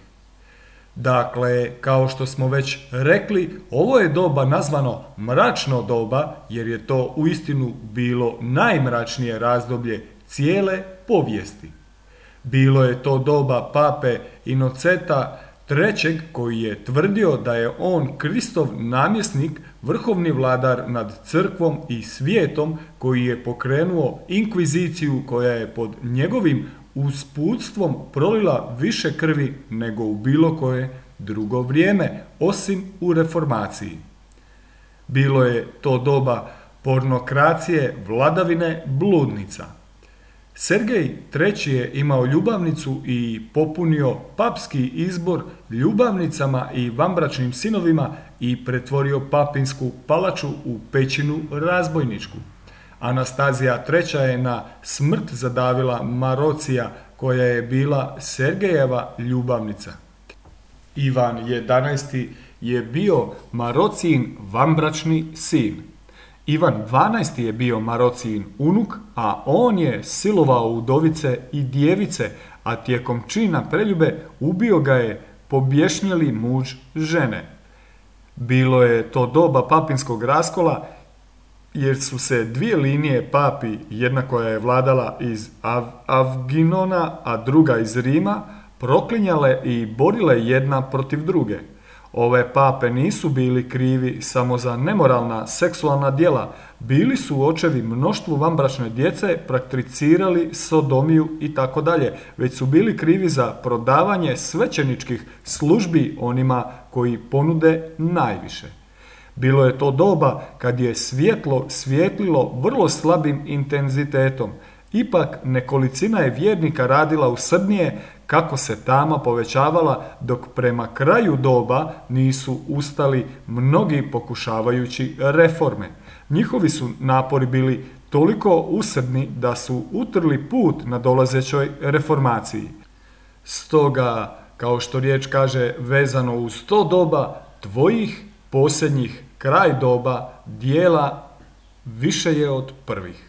Dakle, kao što smo već rekli, ovo je doba nazvano mračno doba, jer je to uistinu bilo najmračnije razdoblje cijele povijesti. Bilo je to doba pape Inoceta III. Koji je tvrdio da je on Kristov namjesnik, vrhovni vladar nad crkvom i svijetom, koji je pokrenuo inkviziciju koja je pod njegovim usputstvom prolila više krvi nego u bilo koje drugo vrijeme, osim u reformaciji. Bilo je to doba pornokracije, vladavine bludnica. Sergej III. Je imao ljubavnicu i popunio papski izbor ljubavnicama i vanbračnim sinovima i pretvorio papinsku palaču u pećinu razbojničku. Anastazija III. Je na smrt zadavila Marocija, koja je bila Sergejeva ljubavnica. Ivan XI. Je bio Marocijin vanbračni sin. Ivan XII. Je bio Marocijin unuk, a on je silovao udovice i djevice, a tijekom čina preljube ubio ga je pobješnjeli muž žene. Bilo je to doba papinskog raskola, jer su se dvije linije papi, jedna koja je vladala iz Avginona, a druga iz Rima, proklinjale i borile jedna protiv druge. Ove pape nisu bili krivi samo za nemoralna seksualna djela, bili su očevi mnoštvu vanbračne djece, prakticirali sodomiju i tako dalje, već su bili krivi za prodavanje svećeničkih službi onima koji ponude najviše. Bilo je to doba kad je svjetlo svijetlilo vrlo slabim intenzitetom. Ipak nekolicina je vjernika radila usrdnije kako se tama povećavala, dok prema kraju doba nisu ustali mnogi pokušavajući reforme. Njihovi su napori bili toliko usrdni da su utrli put na dolazećoj reformaciji. Stoga, kao što riječ kaže, vezano uz to doba tvojih posljednjih kraj doba dijela više je od prvih.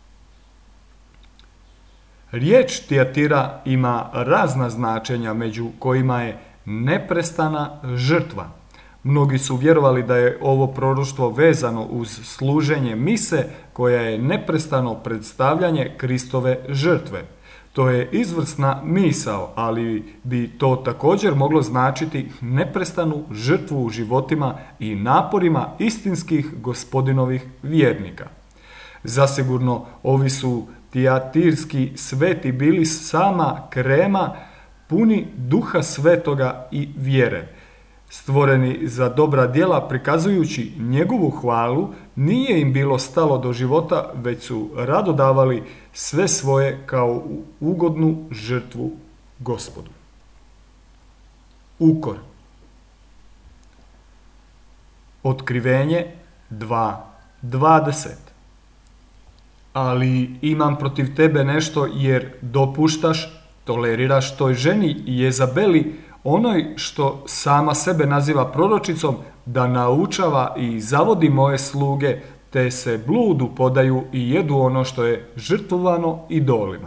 Riječ Tijatira ima razna značenja, među kojima je neprestana žrtva. Mnogi su vjerovali da je ovo proroštvo vezano uz služenje mise, koja je neprestano predstavljanje Kristove žrtve. To je izvrsna misao, ali bi to također moglo značiti neprestanu žrtvu u životima i naporima istinskih Gospodinovih vjernika. Zasigurno ovi su tijatirski sveti bili sama krema, puni Duha Svetoga i vjere. Stvoreni za dobra djela, prikazujući njegovu hvalu, nije im bilo stalo do života, već su rado davali sve svoje kao ugodnu žrtvu Gospodu. Ukor. Otkrivenje 2.20. Ali imam protiv tebe nešto, jer dopuštaš, toleriraš toj ženi Jezabeli, onoj što sama sebe naziva proročicom, da naučava i zavodi moje sluge, te se bludu podaju i jedu ono što je žrtvovano idolima.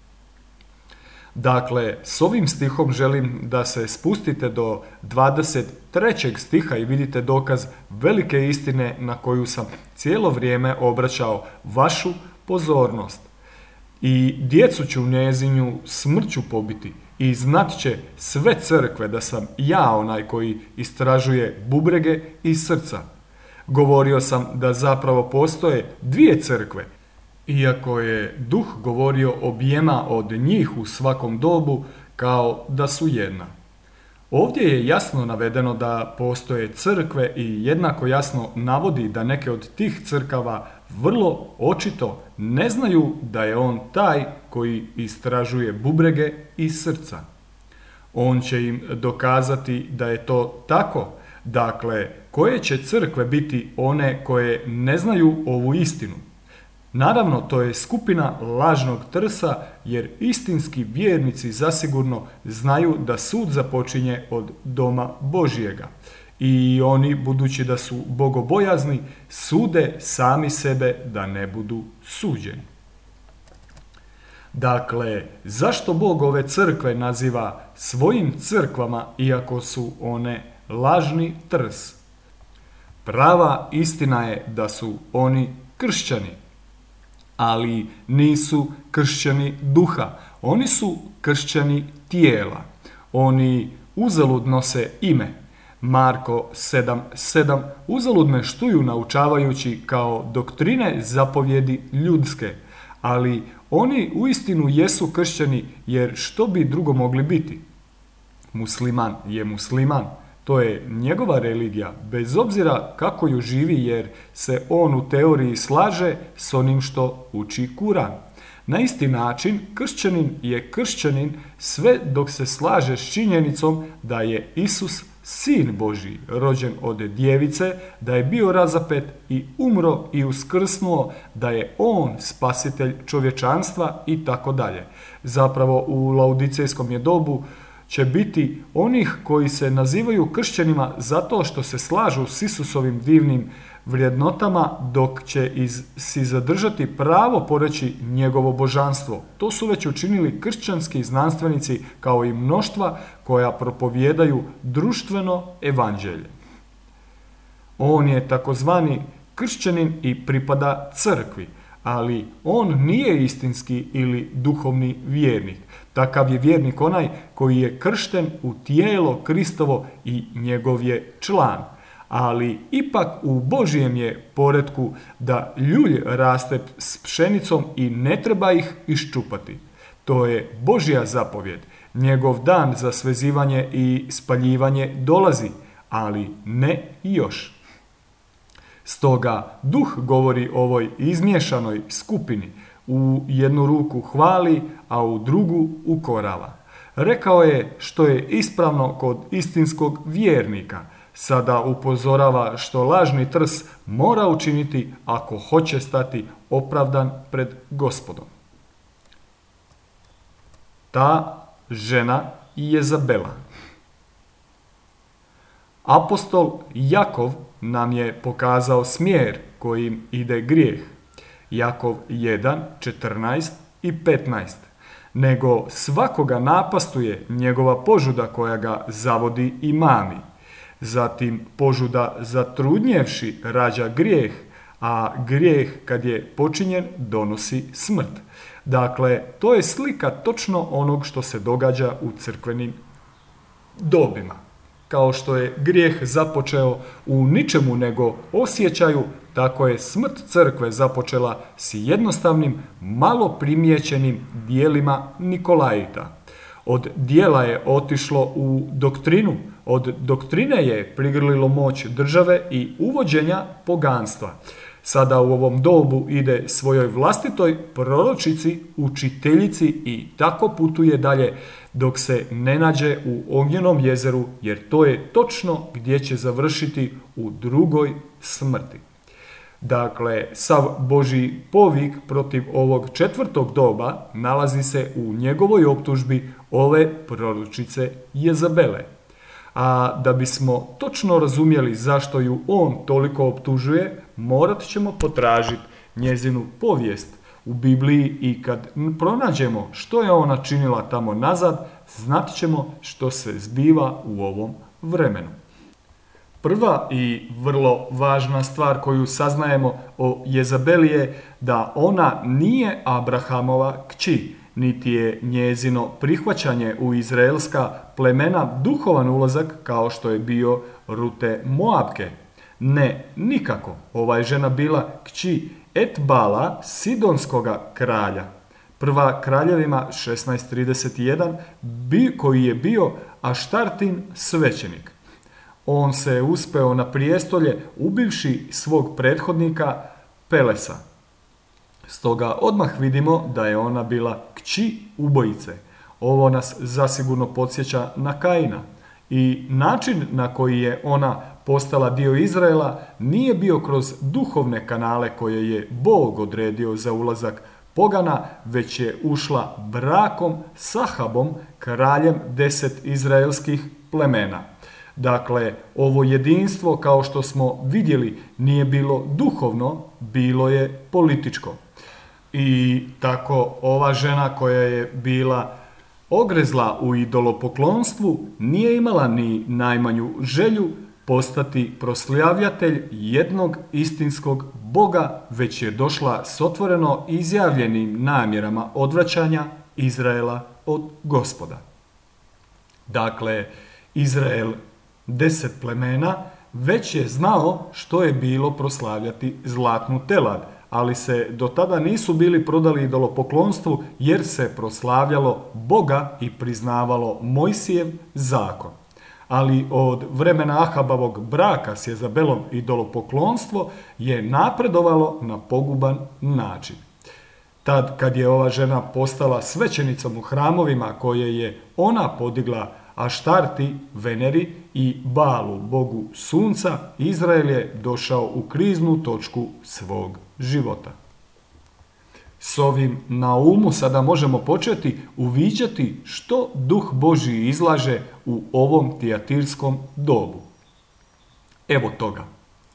Dakle, s ovim stihom želim da se spustite do 23. stiha i vidite dokaz velike istine na koju sam cijelo vrijeme obraćao vašu pozornost. I djecu ću njezinju smrću pobiti, i znat će sve crkve da sam ja onaj koji istražuje bubrege i srca. Govorio sam da zapravo postoje dvije crkve, iako je Duh govorio objema od njih u svakom dobu kao da su jedna. Ovdje je jasno navedeno da postoje crkve i jednako jasno navodi da neke od tih crkava vrlo očito ne znaju da je on taj koji istražuje bubrege i srca. On će im dokazati da je to tako. Dakle, koje će crkve biti one koje ne znaju ovu istinu? Naravno, to je skupina lažnog trsa, jer istinski vjernici zasigurno znaju da sud započinje od doma Božjega. I oni, budući da su bogobojazni, sude sami sebe da ne budu suđeni. Dakle, zašto Bog ove crkve naziva svojim crkvama, iako su one lažni trs? Prava istina je da su oni kršćani, ali nisu kršćani duha. Oni su kršćani tijela. Oni uzalud nose ime. Marko 7.7. Uzalud me štuju naučavajući kao doktrine zapovjedi ljudske, ali oni uistinu jesu kršćani, jer što bi drugo mogli biti? Musliman je musliman. To je njegova religija, bez obzira kako ju živi, jer se on u teoriji slaže s onim što uči Kuran. Na isti način, kršćanin je kršćanin sve dok se slaže s činjenicom da je Isus Sin Božji, rođen od djevice, da je bio razapet i umro i uskrsnuo, da je on spasitelj čovječanstva i tako dalje. Zapravo u laudicejskom je dobu će biti onih koji se nazivaju kršćanima zato što se slažu s Isusovim divnim vrijednotama, dok će si zadržati pravo poreći njegovo božanstvo. To su već učinili kršćanski znanstvenici, kao i mnoštva koja propovijedaju društveno evanđelje. On je takozvani kršćanin i pripada crkvi, ali on nije istinski ili duhovni vjernik. Takav je vjernik onaj koji je kršten u tijelo Kristovo i njegov je član. Ali ipak u Božjem je poretku da ljulj raste s pšenicom i ne treba ih iščupati. To je Božja zapovjed. Njegov dan za svezivanje i spaljivanje dolazi, ali ne još. Stoga Duh govori o ovoj izmiješanoj skupini. U jednu ruku hvali, a u drugu ukorava. Rekao je što je ispravno kod istinskog vjernika. Sada upozorava što lažni trs mora učiniti ako hoće stati opravdan pred Gospodom. Ta žena Jezabela. Apostol Jakov nam je pokazao smjer kojim ide grijeh. Jakov 1, 14 i 15. Nego svakoga napastuje njegova požuda koja ga zavodi i mami. Zatim požuda zatrudnjevši rađa grijeh, a grijeh kad je počinjen donosi smrt. Dakle, to je slika točno onog što se događa u crkvenim dobima. Kao što je grijeh započeo u ničemu nego osjećaju, tako je smrt crkve započela s jednostavnim, malo primijećenim dijelima Nikolaita. Od dijela je otišlo u doktrinu, od doktrine je prigrlilo moć države i uvođenja poganstva. Sada u ovom dobu ide svojoj vlastitoj proročici, učiteljici i tako putuje dalje dok se ne nađe u ognjenom jezeru, jer to je točno gdje će završiti u drugoj smrti. Dakle, sav Božji povik protiv ovog četvrtog doba nalazi se u njegovoj optužbi ove proročice Jezabele. A da bismo točno razumjeli zašto ju on toliko optužuje, morat ćemo potražiti njezinu povijest u Bibliji i kad pronađemo što je ona činila tamo nazad, znat ćemo što se zbiva u ovom vremenu. Prva i vrlo važna stvar koju saznajemo o Jezabeli je da ona nije Abrahamova kći, niti je njezino prihvaćanje u izraelska plemena duhovan ulazak kao što je bio Rute Moabke. Ne, nikako. Ova je žena bila kći Etbala, sidonskoga kralja. Prva kraljevima 16:31, koji je bio Aštartin svećenik. On se uspeo na prijestolje ubivši svog prethodnika Pelesa. Stoga odmah vidimo da je ona bila kći ubojice. Ovo nas zasigurno podsjeća na Kaina. I način na koji je ona postala dio Izraela nije bio kroz duhovne kanale koje je Bog odredio za ulazak pogana, već je ušla brakom s Ahabom, kraljem 10 izraelskih plemena. Dakle, ovo jedinstvo, kao što smo vidjeli, nije bilo duhovno, bilo je političko. I tako ova žena koja je bila ogrezla u idolopoklonstvu nije imala ni najmanju želju postati proslavljatelj jednog istinskog Boga, već je došla s otvoreno izjavljenim namjerama odvraćanja Izraela od Gospoda. Dakle, Izrael 10 plemena već je znao što je bilo proslavljati zlatnu telad, ali se do tada nisu bili prodali idolopoklonstvu jer se proslavljalo Boga i priznavalo Mojsijev zakon. Ali od vremena Ahabovog braka s Jezabelom idolopoklonstvo je napredovalo na poguban način. Tad kad je ova žena postala svećenicom u hramovima koje je ona podigla Aštarti, Veneri i Balu, bogu sunca, Izrael je došao u kriznu točku svog života. S ovim na umu sada možemo početi uviđati što Duh Božji izlaže u ovom tijatirskom dobu. Evo toga.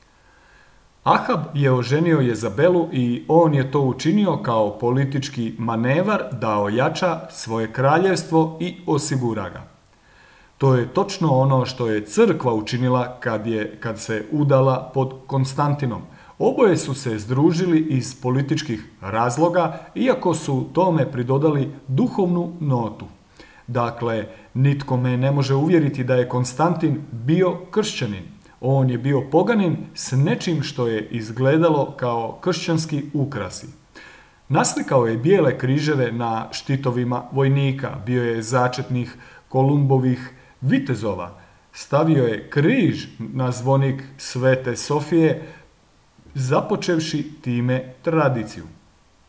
Ahab je oženio Jezabelu i on je to učinio kao politički manevar da ojača svoje kraljevstvo i osigura ga. To je točno ono što je crkva učinila kad se udala pod Konstantinom. Oboje su se združili iz političkih razloga, iako su tome pridodali duhovnu notu. Dakle, nitko me ne može uvjeriti da je Konstantin bio kršćanin. On je bio poganin s nečim što je izgledalo kao kršćanski ukrasi. Naslikao je bijele križeve na štitovima vojnika, bio je začetnik Kolumbovih vitezova, stavio je križ na zvonik Svete Sofije, započevši time tradiciju.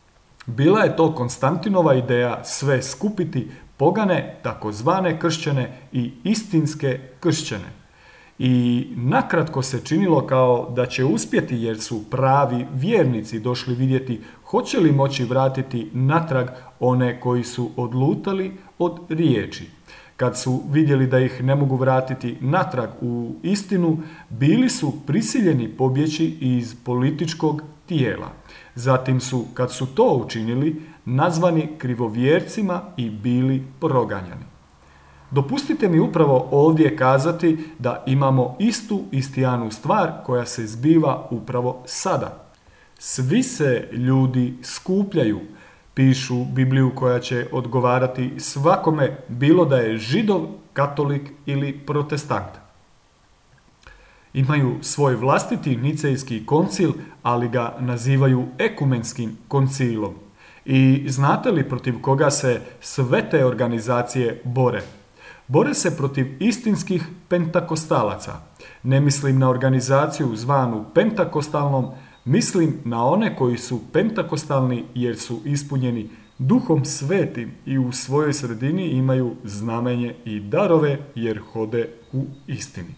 Bila je to Konstantinova ideja sve skupiti pogane, takozvane kršćane i istinske kršćane. I nakratko se činilo kao da će uspjeti jer su pravi vjernici došli vidjeti hoće li moći vratiti natrag one koji su odlutali od riječi. Kad su vidjeli da ih ne mogu vratiti natrag u istinu, bili su prisiljeni pobjeći iz političkog tijela. Zatim su, kad su to učinili, nazvani krivovjercima i bili proganjani. Dopustite mi upravo ovdje kazati da imamo istu istijanu stvar koja se zbiva upravo sada. Svi se ljudi skupljaju, pišu Bibliju koja će odgovarati svakome, bilo da je židov, katolik ili protestant. Imaju svoj vlastiti nicejski koncil, ali ga nazivaju ekumenskim koncilom. I znate li protiv koga se sve te organizacije bore? Bore se protiv istinskih pentakostalaca. Ne mislim na organizaciju zvanu pentakostalnom, mislim na one koji su pentakostalni jer su ispunjeni Duhom Svetim i u svojoj sredini imaju znamenje i darove jer hode u istini.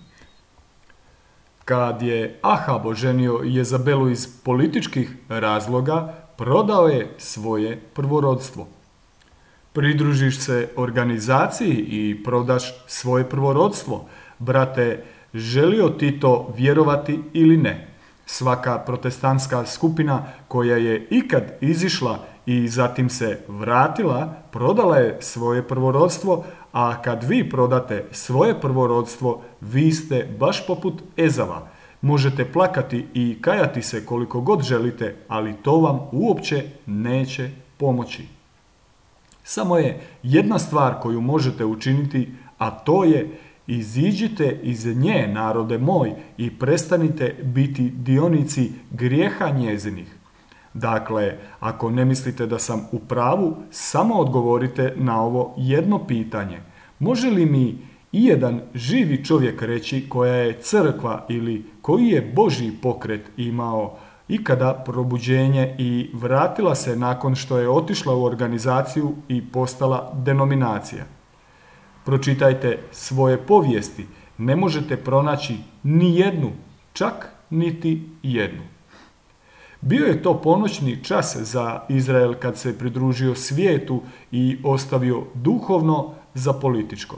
Kad je Ahab oženio Jezabelu iz političkih razloga, prodao je svoje prvorodstvo. Pridružiš se organizaciji i prodaš svoje prvorodstvo. Brate, želio ti to vjerovati ili ne? Svaka protestantska skupina koja je ikad izišla i zatim se vratila, prodala je svoje prvorodstvo, a kad vi prodate svoje prvorodstvo, vi ste baš poput Ezava. Možete plakati i kajati se koliko god želite, ali to vam uopće neće pomoći. Samo je jedna stvar koju možete učiniti, a to je iziđite iz nje, narode moj, i prestanite biti dionici grijeha njezinih. Dakle, ako ne mislite da sam u pravu, samo odgovorite na ovo jedno pitanje. Može li mi ijedan živi čovjek reći koja je crkva ili koji je Božji pokret imao ikada probuđenje i vratila se nakon što je otišla u organizaciju i postala denominacija? Pročitajte svoje povijesti, ne možete pronaći ni jednu, čak niti jednu. Bio je to ponoćni čas za Izrael kad se pridružio svijetu i ostavio duhovno za političko.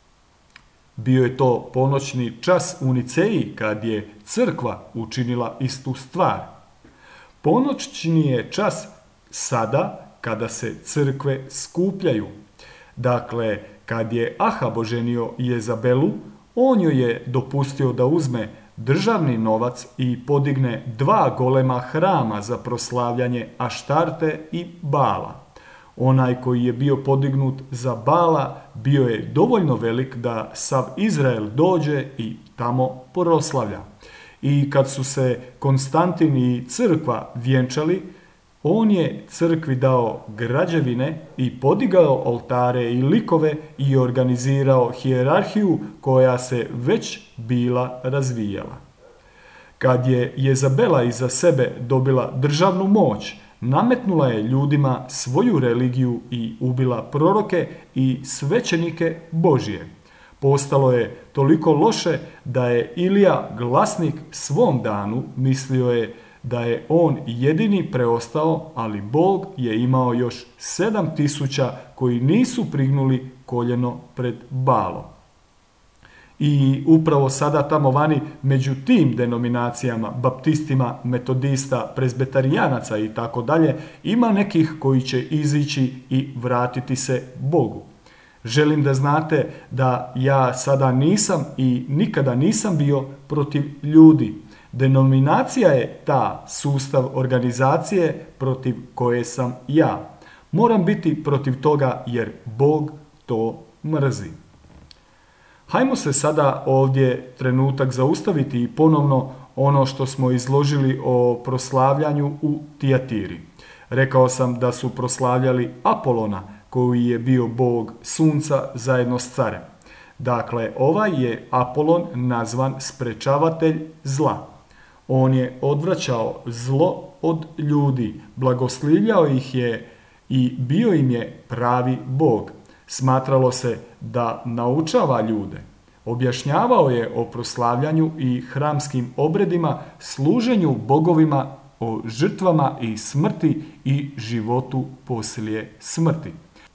Bio je to ponoćni čas u Niceji kad je crkva učinila istu stvar. Ponoćni je čas sada kada se crkve skupljaju. Dakle, kad je Ahab oženio Jezabelu, on joj je dopustio da uzme državni novac i podigne 2 golema hrama za proslavljanje Aštarte i Bala. Onaj koji je bio podignut za Bala bio je dovoljno velik da sav Izrael dođe i tamo proslavlja. I kad su se Konstantin i crkva vjenčali, on je crkvi dao građevine i podigao oltare i likove i organizirao hijerarhiju koja se već bila razvijala. Kad je Jezabela iza sebe dobila državnu moć, nametnula je ljudima svoju religiju i ubila proroke i svećenike Božje. Postalo je toliko loše da je Ilija, glasnik svom danu, mislio je da je on jedini preostao, ali Bog je imao još 7000 koji nisu prignuli koljeno pred Balom. I upravo sada tamo vani među tim denominacijama, baptistima, metodista, prezbetarijanaca i tako dalje, ima nekih koji će izići i vratiti se Bogu. Želim da znate da ja sada nisam i nikada nisam bio protiv ljudi. Denominacija je ta sustav organizacije protiv koje sam ja. Moram biti protiv toga jer Bog to mrzi. Hajmo se sada ovdje trenutak zaustaviti i ponovno ono što smo izložili o proslavljanju u Tijatiri. Rekao sam da su proslavljali Apolona, koji je bio bog sunca zajedno s carem. Dakle, ovaj je Apolon nazvan sprečavatelj zla. On je odvraćao zlo od ljudi, blagoslivljao ih je i bio im je pravi Bog. Smatralo se da naučava ljude. Objašnjavao je o proslavljanju i hramskim obredima, služenju bogovima, o žrtvama i smrti i životu poslije smrti.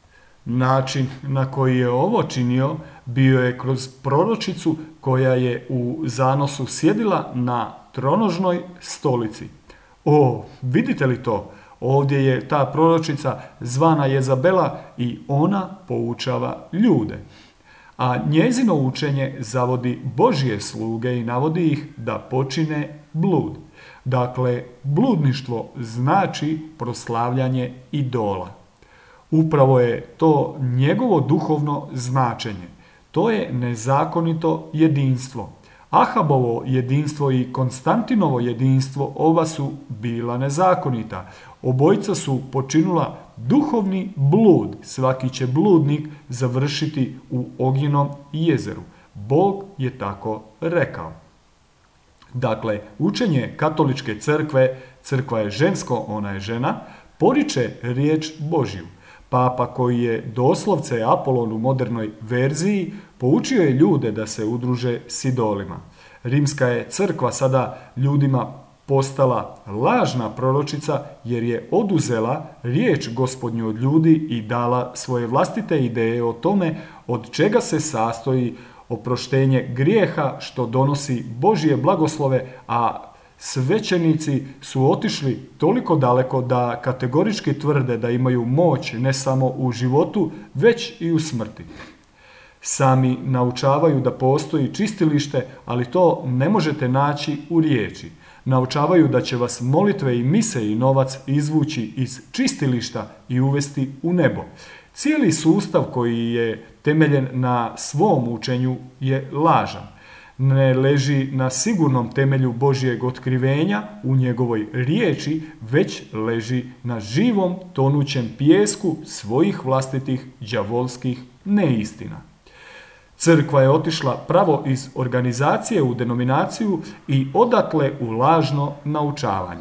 Način na koji je ovo činio bio je kroz proročicu koja je u zanosu sjedila na tronožnoj stolici. O, vidite li to? Ovdje je ta proročica zvana Jezabela i ona poučava ljude. A njezino učenje zavodi Božje sluge i navodi ih da počine blud. Dakle, bludništvo znači proslavljanje idola. Upravo je to njegovo duhovno značenje. To je nezakonito jedinstvo. Ahabovo jedinstvo i Konstantinovo jedinstvo oba su bila nezakonita. Obojica su počinula duhovni blud. Svaki će bludnik završiti u ognjenom jezeru. Bog je tako rekao. Dakle, učenje katoličke crkve, crkva je žensko, ona je žena, poriče riječ Božju. Papa koji je doslovce Apolon u modernoj verziji poučio je ljude da se udruže s idolima. Rimska je crkva sada ljudima postala lažna proročica jer je oduzela riječ Gospodnju od ljudi i dala svoje vlastite ideje o tome od čega se sastoji oproštenje grijeha što donosi Božje blagoslove, a svećenici su otišli toliko daleko da kategorički tvrde da imaju moć ne samo u životu, već i u smrti. Sami naučavaju da postoji čistilište, ali to ne možete naći u riječi. Naučavaju da će vas molitve i mise i novac izvući iz čistilišta i uvesti u nebo. Cijeli sustav koji je temeljen na svom učenju je lažan. Ne leži na sigurnom temelju Božjeg otkrivenja u njegovoj riječi, već leži na živom tonućem pijesku svojih vlastitih đavolskih neistina. Crkva je otišla pravo iz organizacije u denominaciju i odatle u lažno naučavanje.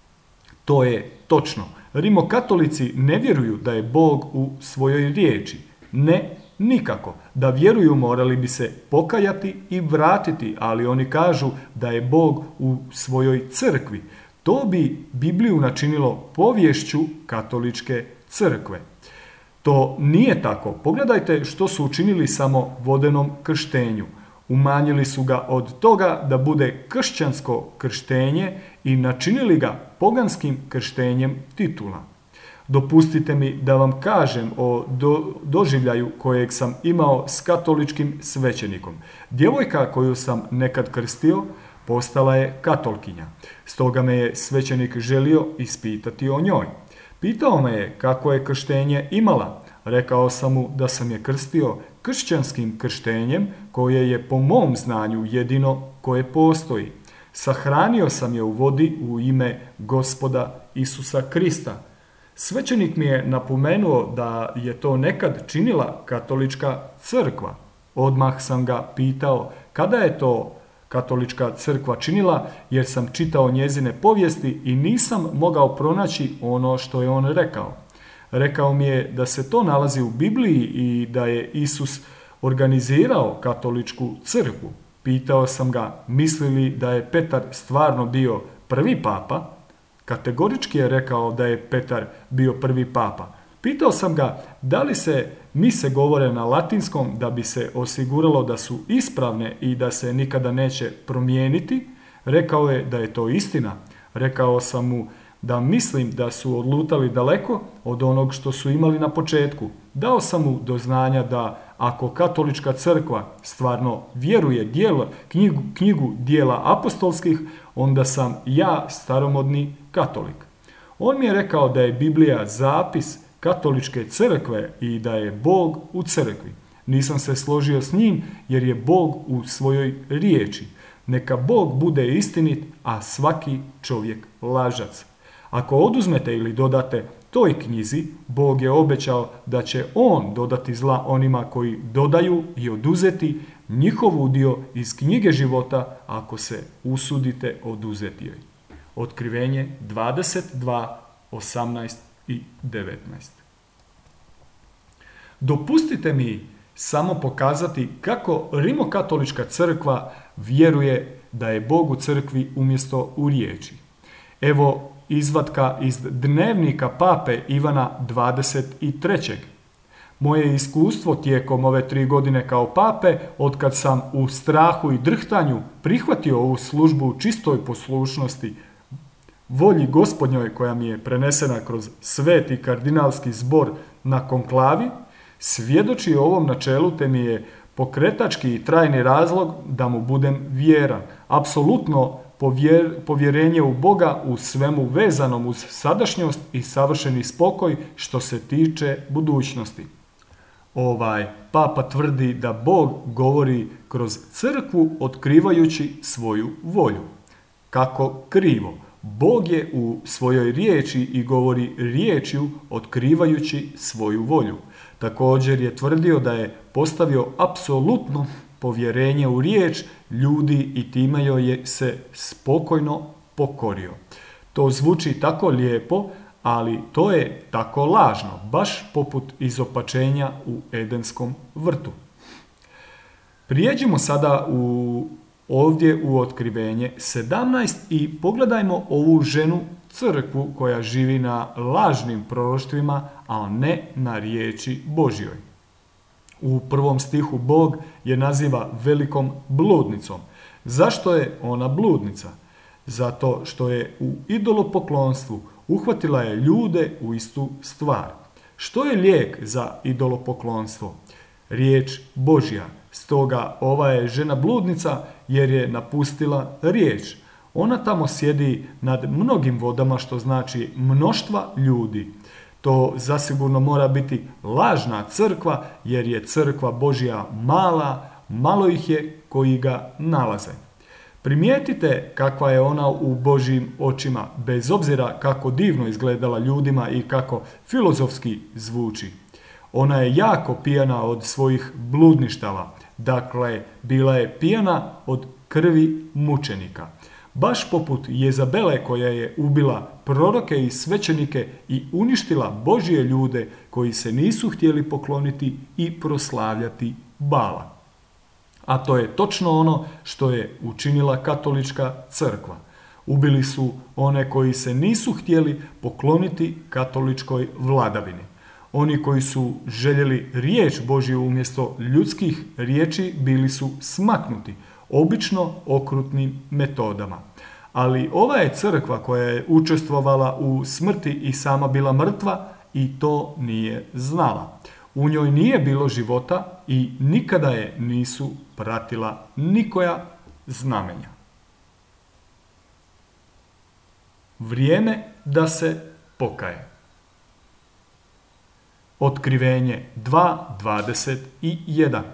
To je točno. Rimokatolici ne vjeruju da je Bog u svojoj riječi. Ne, nikako. Da vjeruju morali bi se pokajati i vratiti, ali oni kažu da je Bog u svojoj crkvi. To bi Bibliju načinilo poviješću katoličke crkve. To nije tako. Pogledajte što su učinili samo vodenom krštenju. Umanjili su ga od toga da bude kršćansko krštenje i načinili ga poganskim krštenjem titula. Dopustite mi da vam kažem o doživljaju kojeg sam imao s katoličkim svećenikom. Djevojka koju sam nekad krstio postala je katolkinja. Stoga me je svećenik želio ispitati o njoj. Pitao me je kako je krštenje imala. Rekao sam mu da sam je krstio kršćanskim krštenjem koje je po mom znanju jedino koje postoji. Sahranio sam je u vodi u ime Gospoda Isusa Krista. Svećenik mi je napomenuo da je to nekad činila katolička crkva. Odmah sam ga pitao kada je to katolička crkva činila, jer sam čitao njezine povijesti i nisam mogao pronaći ono što je on rekao. Rekao mi je da se to nalazi u Bibliji i da je Isus organizirao katoličku crkvu. Pitao sam ga misli li da je Petar stvarno bio prvi papa. Kategorički je rekao da je Petar bio prvi papa. Pitao sam ga da li se mise govore na latinskom da bi se osiguralo da su ispravne i da se nikada neće promijeniti. Rekao je da je to istina. Rekao sam mu da mislim da su odlutali daleko od onog što su imali na početku. Dao sam mu do znanja da ako katolička crkva stvarno vjeruje knjigu dijela apostolskih, onda sam ja staromodni katolik. On mi je rekao da je Biblija zapis katoličke crkve i da je Bog u crkvi. Nisam se složio s njim jer je Bog u svojoj riječi. Neka Bog bude istinit, a svaki čovjek lažac. Ako oduzmete ili dodate toj knjizi, Bog je obećao da će On dodati zla onima koji dodaju i oduzeti njihov udio iz knjige života ako se usudite oduzeti joj. Otkrivenje 22, 18 i 19. Dopustite mi samo pokazati kako Rimokatolička crkva vjeruje da je Bog u crkvi umjesto u riječi. Evo izvatka iz dnevnika pape Ivana 23. Moje iskustvo tijekom ove 3 godine kao pape, otkad sam u strahu i drhtanju prihvatio ovu službu u čistoj poslušnosti volji Gospodnjoj koja mi je prenesena kroz sveti kardinalski zbor na konklavi, svjedoči o ovom načelu te mi je pokretački i trajni razlog da mu budem vjeran. Apsolutno povjerenje u Boga u svemu vezanom uz sadašnjost i savršeni spokoj što se tiče budućnosti. Papa tvrdi da Bog govori kroz crkvu otkrivajući svoju volju. Kako krivo? Bog je u svojoj riječi i govori riječju otkrivajući svoju volju. Također je tvrdio da je postavio apsolutno povjerenje u riječ ljudi i time joj je se spokojno pokorio. To zvuči tako lijepo, ali to je tako lažno, baš poput izopačenja u Edenskom vrtu. Prijeđimo sada ovdje u Otkrivenje 17 i pogledajmo ovu ženu crkvu koja živi na lažnim proroštvima, a ne na riječi Božjoj. U 1. stihu Bog je naziva velikom bludnicom. Zašto je ona bludnica? Zato što je u idolopoklonstvu uhvatila je ljude u istu stvar. Što je lijek za idolopoklonstvo? Riječ Božja. Stoga ova je žena bludnica jer je napustila riječ. Ona tamo sjedi nad mnogim vodama, što znači mnoštva ljudi. To zasigurno mora biti lažna crkva jer je crkva Božja mala, malo ih je koji ga nalaze. Primijetite kakva je ona u Božjim očima, bez obzira kako divno izgledala ljudima i kako filozofski zvuči. Ona je jako pijana od svojih bludništava, dakle bila je pijana od krvi mučenika. Baš poput Jezabele koja je ubila proroke i svećenike i uništila Božje ljude koji se nisu htjeli pokloniti i proslavljati Bala. A to je točno ono što je učinila katolička crkva. Ubili su one koji se nisu htjeli pokloniti katoličkoj vladavini. Oni koji su željeli riječ Božju umjesto ljudskih riječi bili su smaknuti, obično okrutnim metodama. Ali ova je crkva koja je učestvovala u smrti i sama bila mrtva i to nije znala. U njoj nije bilo života i nikada je nisu pratila nikoja znamenja. Vrijeme da se pokaje. Otkrivenje 2.21.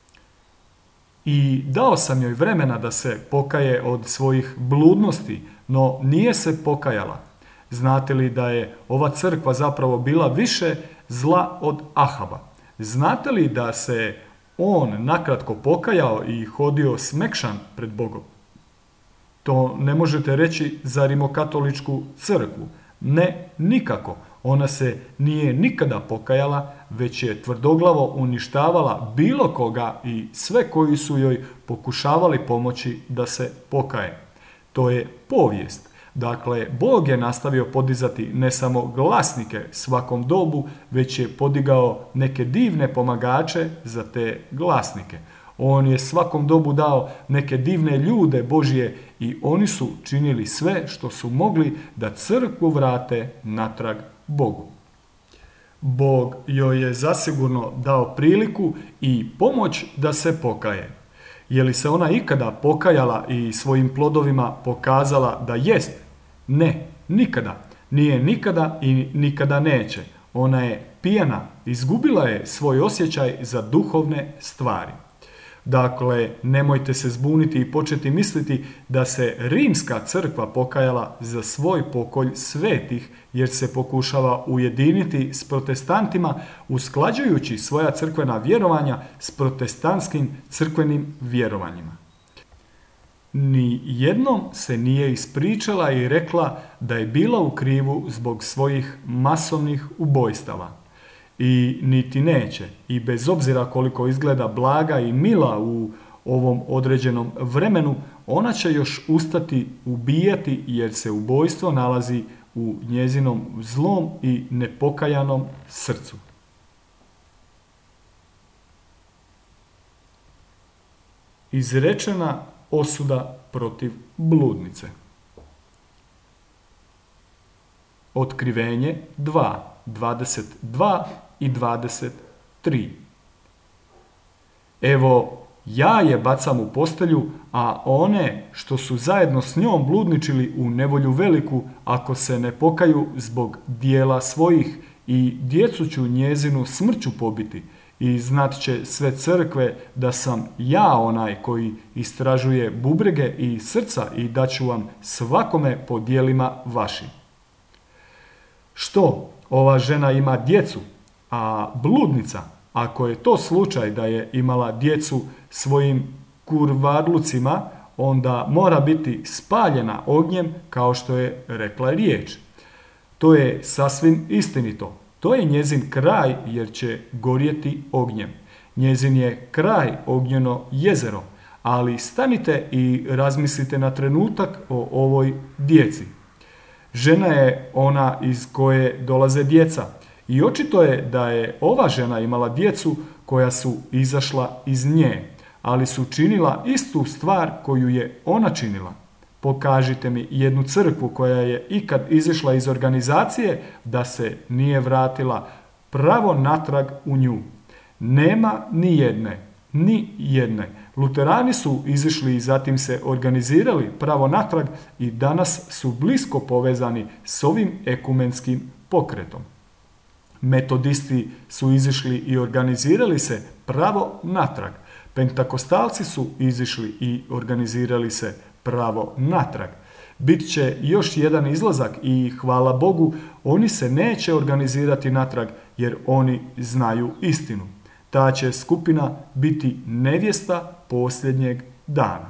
I dao sam joj vremena da se pokaje od svojih bludnosti, no nije se pokajala. Znate li da je ova crkva zapravo bila više zla od Ahaba? Znate li da se on nakratko pokajao i hodio smekšan pred Bogom? To ne možete reći za Rimokatoličku crkvu. Ne, nikako. Ona se nije nikada pokajala, već je tvrdoglavo uništavala bilo koga i sve koji su joj pokušavali pomoći da se pokaje. To je povijest. Dakle, Bog je nastavio podizati ne samo glasnike svakom dobu, već je podigao neke divne pomagače za te glasnike. On je svakom dobu dao neke divne ljude Božje i oni su činili sve što su mogli da crkvu vrate natrag Bogu. Bog joj je zasigurno dao priliku i pomoć da se pokaje. Je li se ona ikada pokajala i svojim plodovima pokazala da jest? Ne, nikada. Nije nikada i nikada neće. Ona je pijana, izgubila je svoj osjećaj za duhovne stvari. Dakle, nemojte se zbuniti i početi misliti da se rimska crkva pokajala za svoj pokolj svetih, jer se pokušava ujediniti s protestantima, usklađujući svoja crkvena vjerovanja s protestantskim crkvenim vjerovanjima. Ni jednom se nije ispričala i rekla da je bila u krivu zbog svojih masovnih ubojstava. I niti neće, i bez obzira koliko izgleda blaga i mila u ovom određenom vremenu, ona će još ustati ubijati jer se ubojstvo nalazi u njezinom zlom i nepokajanom srcu. Izrečena osuda protiv bludnice. Otkrivenje 2, 22 i 23. Evo, ja je bacam u postelju, a one što su zajedno s njom bludničili u nevolju veliku, ako se ne pokaju zbog dijela svojih, i djecu ću njezinu smrću pobiti, i znat će sve crkve da sam ja onaj koji istražuje bubrege i srca, i daću vam svakome po dijelima vašim. Što, ova žena ima djecu, a bludnica, ako je to slučaj da je imala djecu svojim kurvarlucima, onda mora biti spaljena ognjem, kao što je rekla riječ. To je sasvim istinito. To je njezin kraj, jer će gorjeti ognjem. Njezin je kraj ognjeno jezero, ali stanite i razmislite na trenutak o ovoj djeci. Žena je ona iz koje dolaze djeca, i očito je da je ova žena imala djecu koja su izašla iz nje, ali su činila istu stvar koju je ona činila. Pokažite mi jednu crkvu koja je ikad izišla iz organizacije da se nije vratila pravo natrag u nju. Nema ni jedne. Luterani su izišli i zatim se organizirali pravo natrag i danas su blisko povezani s ovim ekumenskim pokretom. Metodisti su izišli i organizirali se pravo natrag. Pentakostalci su izišli i organizirali se pravo natrag. Bit će još jedan izlazak i hvala Bogu, oni se neće organizirati natrag jer oni znaju istinu. Ta će skupina biti nevjesta posljednjeg dana.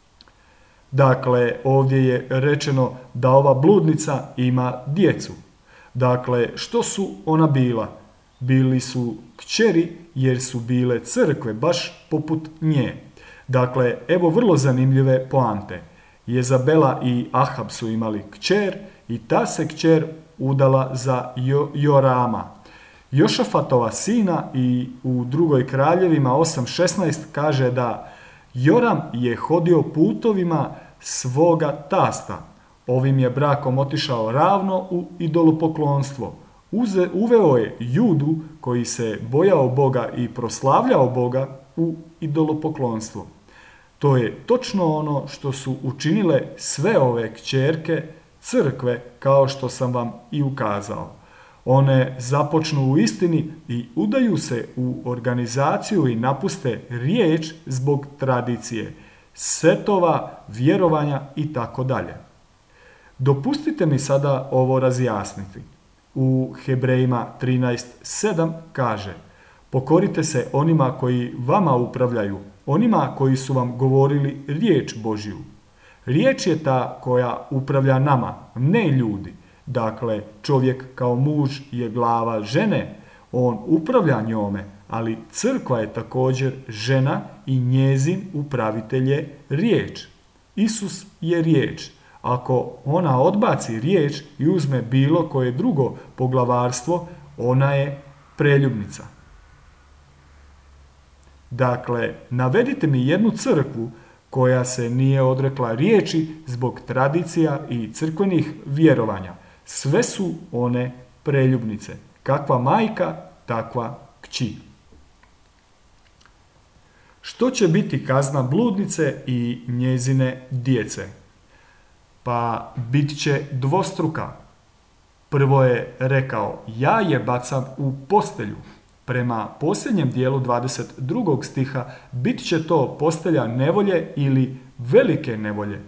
Dakle, ovdje je rečeno da ova bludnica ima djecu. Dakle, što su ona bila? Bili su kćeri jer su bile crkve baš poput nje. Dakle, evo vrlo zanimljive poante. Jezabela i Ahab su imali kćer i ta se kćer udala za Jorama, Jošafatova sina, i u drugoj Kraljevima 8.16 kaže da Joram je hodio putovima svoga tasta. Ovim je brakom otišao ravno u idolopoklonstvo. Uveo je Judu koji se bojao Boga i proslavljao Boga u idolopoklonstvo. To je točno ono što su učinile sve ove kćerke crkve, kao što sam vam i ukazao. One započnu u istini i udaju se u organizaciju i napuste riječ zbog tradicije, setova, vjerovanja i tako dalje. Dopustite mi sada ovo razjasniti. U Hebrejima 13.7 kaže: pokorite se onima koji vama upravljaju, onima koji su vam govorili riječ Božju. Riječ je ta koja upravlja nama, ne ljudi. Dakle, čovjek kao muž je glava žene, on upravlja njome, ali crkva je također žena i njezin upravitelj je riječ. Isus je riječ. Ako ona odbaci riječ i uzme bilo koje drugo poglavarstvo, ona je preljubnica. Dakle, navedite mi jednu crkvu koja se nije odrekla riječi zbog tradicija i crkvenih vjerovanja. Sve su one preljubnice. Kakva majka, takva kći. Što će biti kazna bludnice i njezine djece? Pa bit će dvostruka. Prvo je rekao, ja je bacam u postelju. Prema posljednjem dijelu 22. stiha bit će to postelja nevolje ili velike nevolje.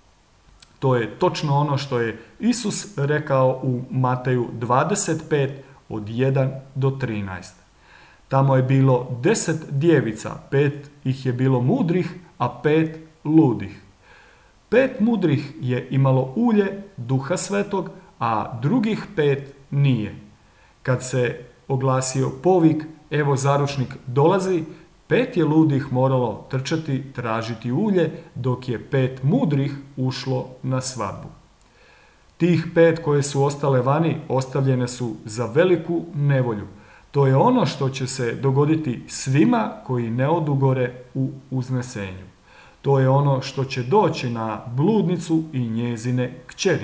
To je točno ono što je Isus rekao u Mateju 25 od 1 do 13. Tamo je bilo 10 djevica, 5 ih je bilo mudrih, a 5 ludih. 5 mudrih je imalo ulje Duha Svetog, a drugih 5 nije. Kad se oglasio povik, evo zaručnik dolazi, 5 je ludih moralo trčati, tražiti ulje, dok je 5 mudrih ušlo na svadbu. Tih 5 koje su ostale vani, ostavljene su za veliku nevolju. To je ono što će se dogoditi svima koji ne odu gore u uznesenju. To je ono što će doći na bludnicu i njezine kćeri.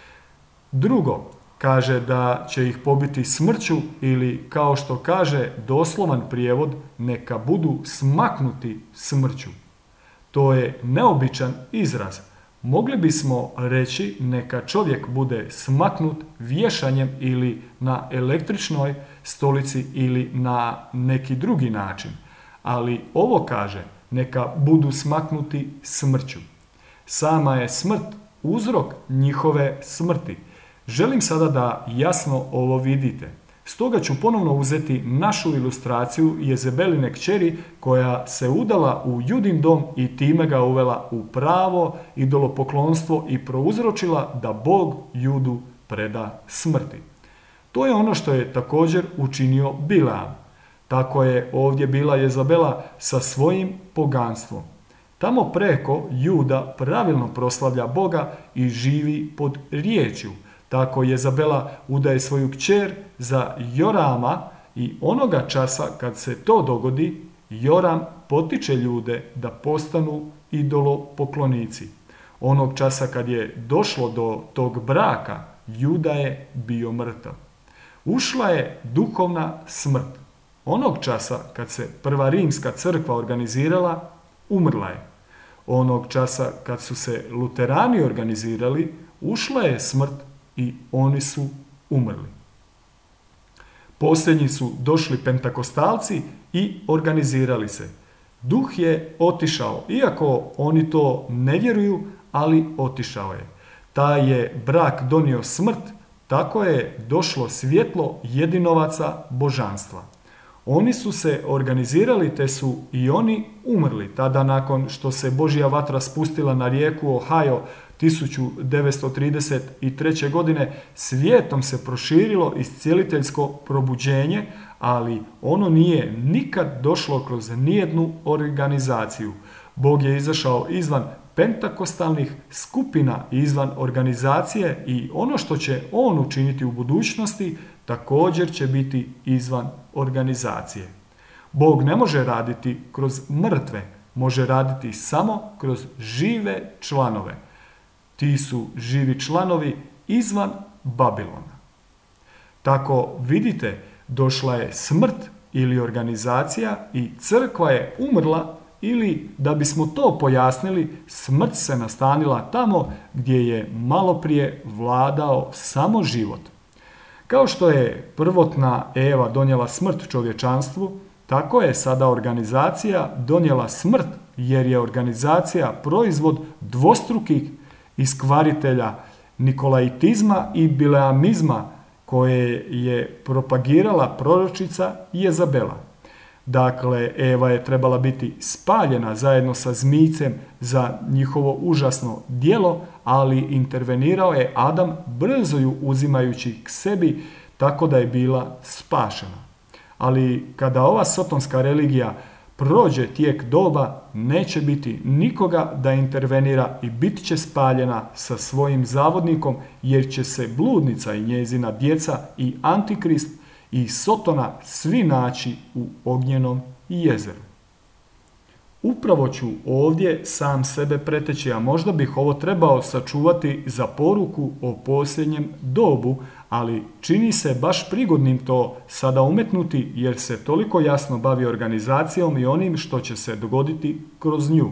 Drugo, kaže da će ih pobiti smrću ili, kao što kaže doslovan prijevod, neka budu smaknuti smrću. To je neobičan izraz. Mogli bismo reći neka čovjek bude smaknut vješanjem ili na električnoj stolici ili na neki drugi način. Ali ovo kaže neka budu smaknuti smrću. Sama je smrt uzrok njihove smrti. Želim sada da jasno ovo vidite. Stoga ću ponovno uzeti našu ilustraciju Jezebeline kćeri koja se udala u Judin dom i time ga uvela u pravo idolopoklonstvo i prouzročila da Bog Judu preda smrti. To je ono što je također učinio Bileam. Tako je ovdje bila Jezabela sa svojim poganstvom. Tamo preko Juda pravilno proslavlja Boga i živi pod riječju. Tako Jezabela udaje svoju kćer za Jorama i onoga časa kad se to dogodi, Joram potiče ljude da postanu idolopoklonici. Onog časa kad je došlo do tog braka, Juda je bio mrtav. Ušla je duhovna smrt. Onog časa kad se prva rimska crkva organizirala, umrla je. Onog časa kad su se luterani organizirali, ušla je smrt i oni su umrli. Posljednji su došli pentakostalci i organizirali se. Duh je otišao, iako oni to ne vjeruju, ali otišao je. Taj je brak donio smrt, tako je došlo svjetlo jedinovaca božanstva. Oni su se organizirali te su i oni umrli. Tada nakon što se Božja vatra spustila na rijeku Ohio 1933. godine, svijetom se proširilo iscijeliteljsko probuđenje, ali ono nije nikad došlo kroz nijednu organizaciju. Bog je izašao izvan pentakostalnih skupina, izvan organizacije i ono što će on učiniti u budućnosti također će biti izvan organizacije. Bog ne može raditi kroz mrtve, može raditi samo kroz žive članove. Ti su živi članovi izvan Babilona. Tako vidite, došla je smrt ili organizacija i crkva je umrla, ili da bismo to pojasnili, smrt se nastanila tamo gdje je maloprije vladao samo život. Kao što je prvotna Eva donijela smrt čovječanstvu, tako je sada organizacija donijela smrt, jer je organizacija proizvod dvostrukih iskvaritelja nikolaitizma i bileamizma koje je propagirala proročica Jezabela. Dakle, Eva je trebala biti spaljena zajedno sa zmijcem za njihovo užasno djelo, ali intervenirao je Adam brzo ju uzimajući k sebi tako da je bila spašena. Ali kada ova sotonska religija prođe tijek doba, neće biti nikoga da intervenira i bit će spaljena sa svojim zavodnikom, jer će se bludnica i njezina djeca i antikrist i Sotona svi naći u ognjenom jezeru. Upravo ću ovdje sam sebe preteći, a možda bih ovo trebao sačuvati za poruku o posljednjem dobu, ali čini se baš prigodnim to sada umetnuti jer se toliko jasno bavi organizacijom i onim što će se dogoditi kroz nju.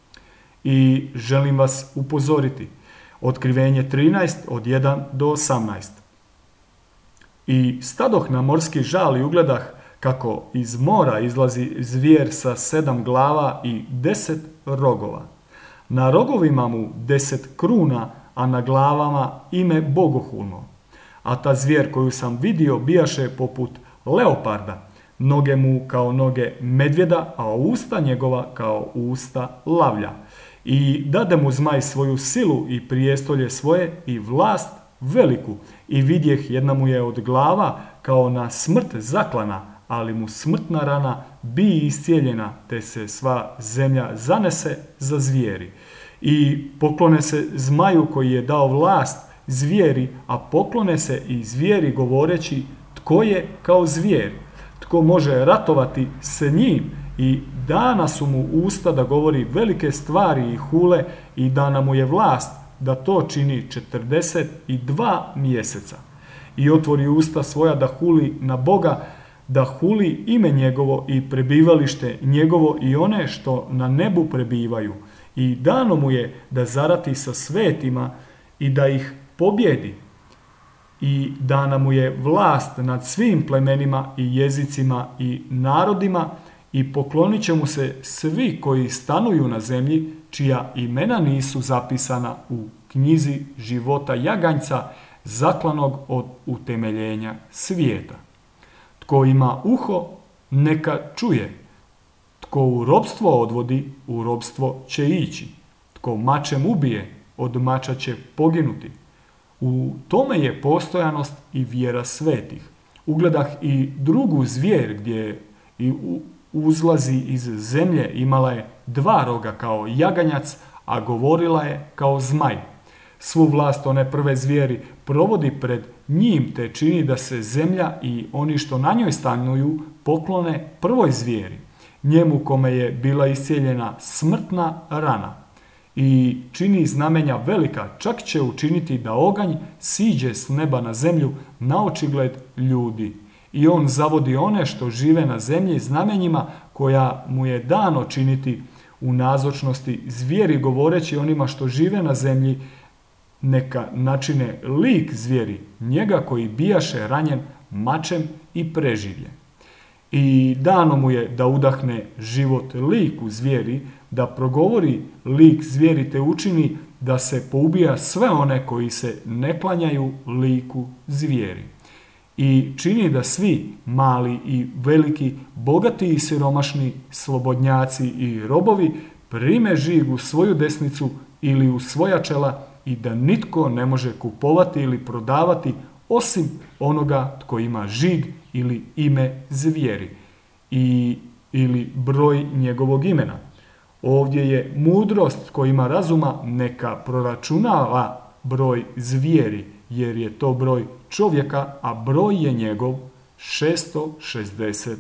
I želim vas upozoriti. Otkrivenje 13 od 1 do 18. I stadoh na morski žal i ugledah kako iz mora izlazi zvijer sa 7 glava i 10 rogova. Na rogovima mu 10 kruna, a na glavama ime bogohulno. A ta zvijer koju sam vidio bijaše poput leoparda, noge mu kao noge medvjeda, a usta njegova kao usta lavlja. I dade mu zmaj svoju silu i prijestolje svoje i vlast veliku. I vidjeh, jedna mu je od glava kao na smrt zaklana, ali mu smrtna rana bi iscijeljena, te se sva zemlja zanese za zvijeri. I poklone se zmaju koji je dao vlast zvijeri, a poklone se i zvijeri govoreći tko je kao zvijer, tko može ratovati s njim, i dana su mu usta da govori velike stvari i hule, i dana mu je vlast da to čini 42 mjeseca. I otvori usta svoja da huli na Boga, da huli ime njegovo i prebivalište njegovo i one što na nebu prebivaju. I dano mu je da zarati sa svetima i da ih pobjedi. I dana mu je vlast nad svim plemenima i jezicima i narodima, i poklonit će mu se svi koji stanuju na zemlji, čija imena nisu zapisana u knjizi života jaganjca, zaklanog od utemeljenja svijeta. Tko ima uho, neka čuje. Tko u ropstvo odvodi, u ropstvo će ići. Tko mačem ubije, od mača će poginuti. U tome je postojanost i vjera svetih. Ugledah i drugu zvijer gdje i uzlazi iz zemlje, imala je 2 roga kao jaganjac, a govorila je kao zmaj. Svu vlast one prve zvijeri provodi pred njim, te čini da se zemlja i oni što na njoj stanuju poklone prvoj zvijeri, njemu kome je bila iscijeljena smrtna rana. I čini znamenja velika, čak će učiniti da oganj siđe s neba na zemlju na očigled ljudi. I on zavodi one što žive na zemlji znamenjima koja mu je dano činiti u nazočnosti zvijeri, govoreći onima što žive na zemlji neka načine lik zvijeri, njega koji bijaše ranjen mačem i preživlje. I dano mu je da udahne život liku zvijeri, da progovori lik zvijeri, te učini da se poubija sve one koji se ne klanjaju liku zvijeri. I čini da svi, mali i veliki, bogati i siromašni, slobodnjaci i robovi, prime žig u svoju desnicu ili u svoja čela, i da nitko ne može kupovati ili prodavati osim onoga tko ima žig ili ime zvijeri ili broj njegovog imena. Ovdje je mudrost tko ima razuma, neka proračunava broj zvijeri, jer je to broj čovjeka, a broj je njegov 666.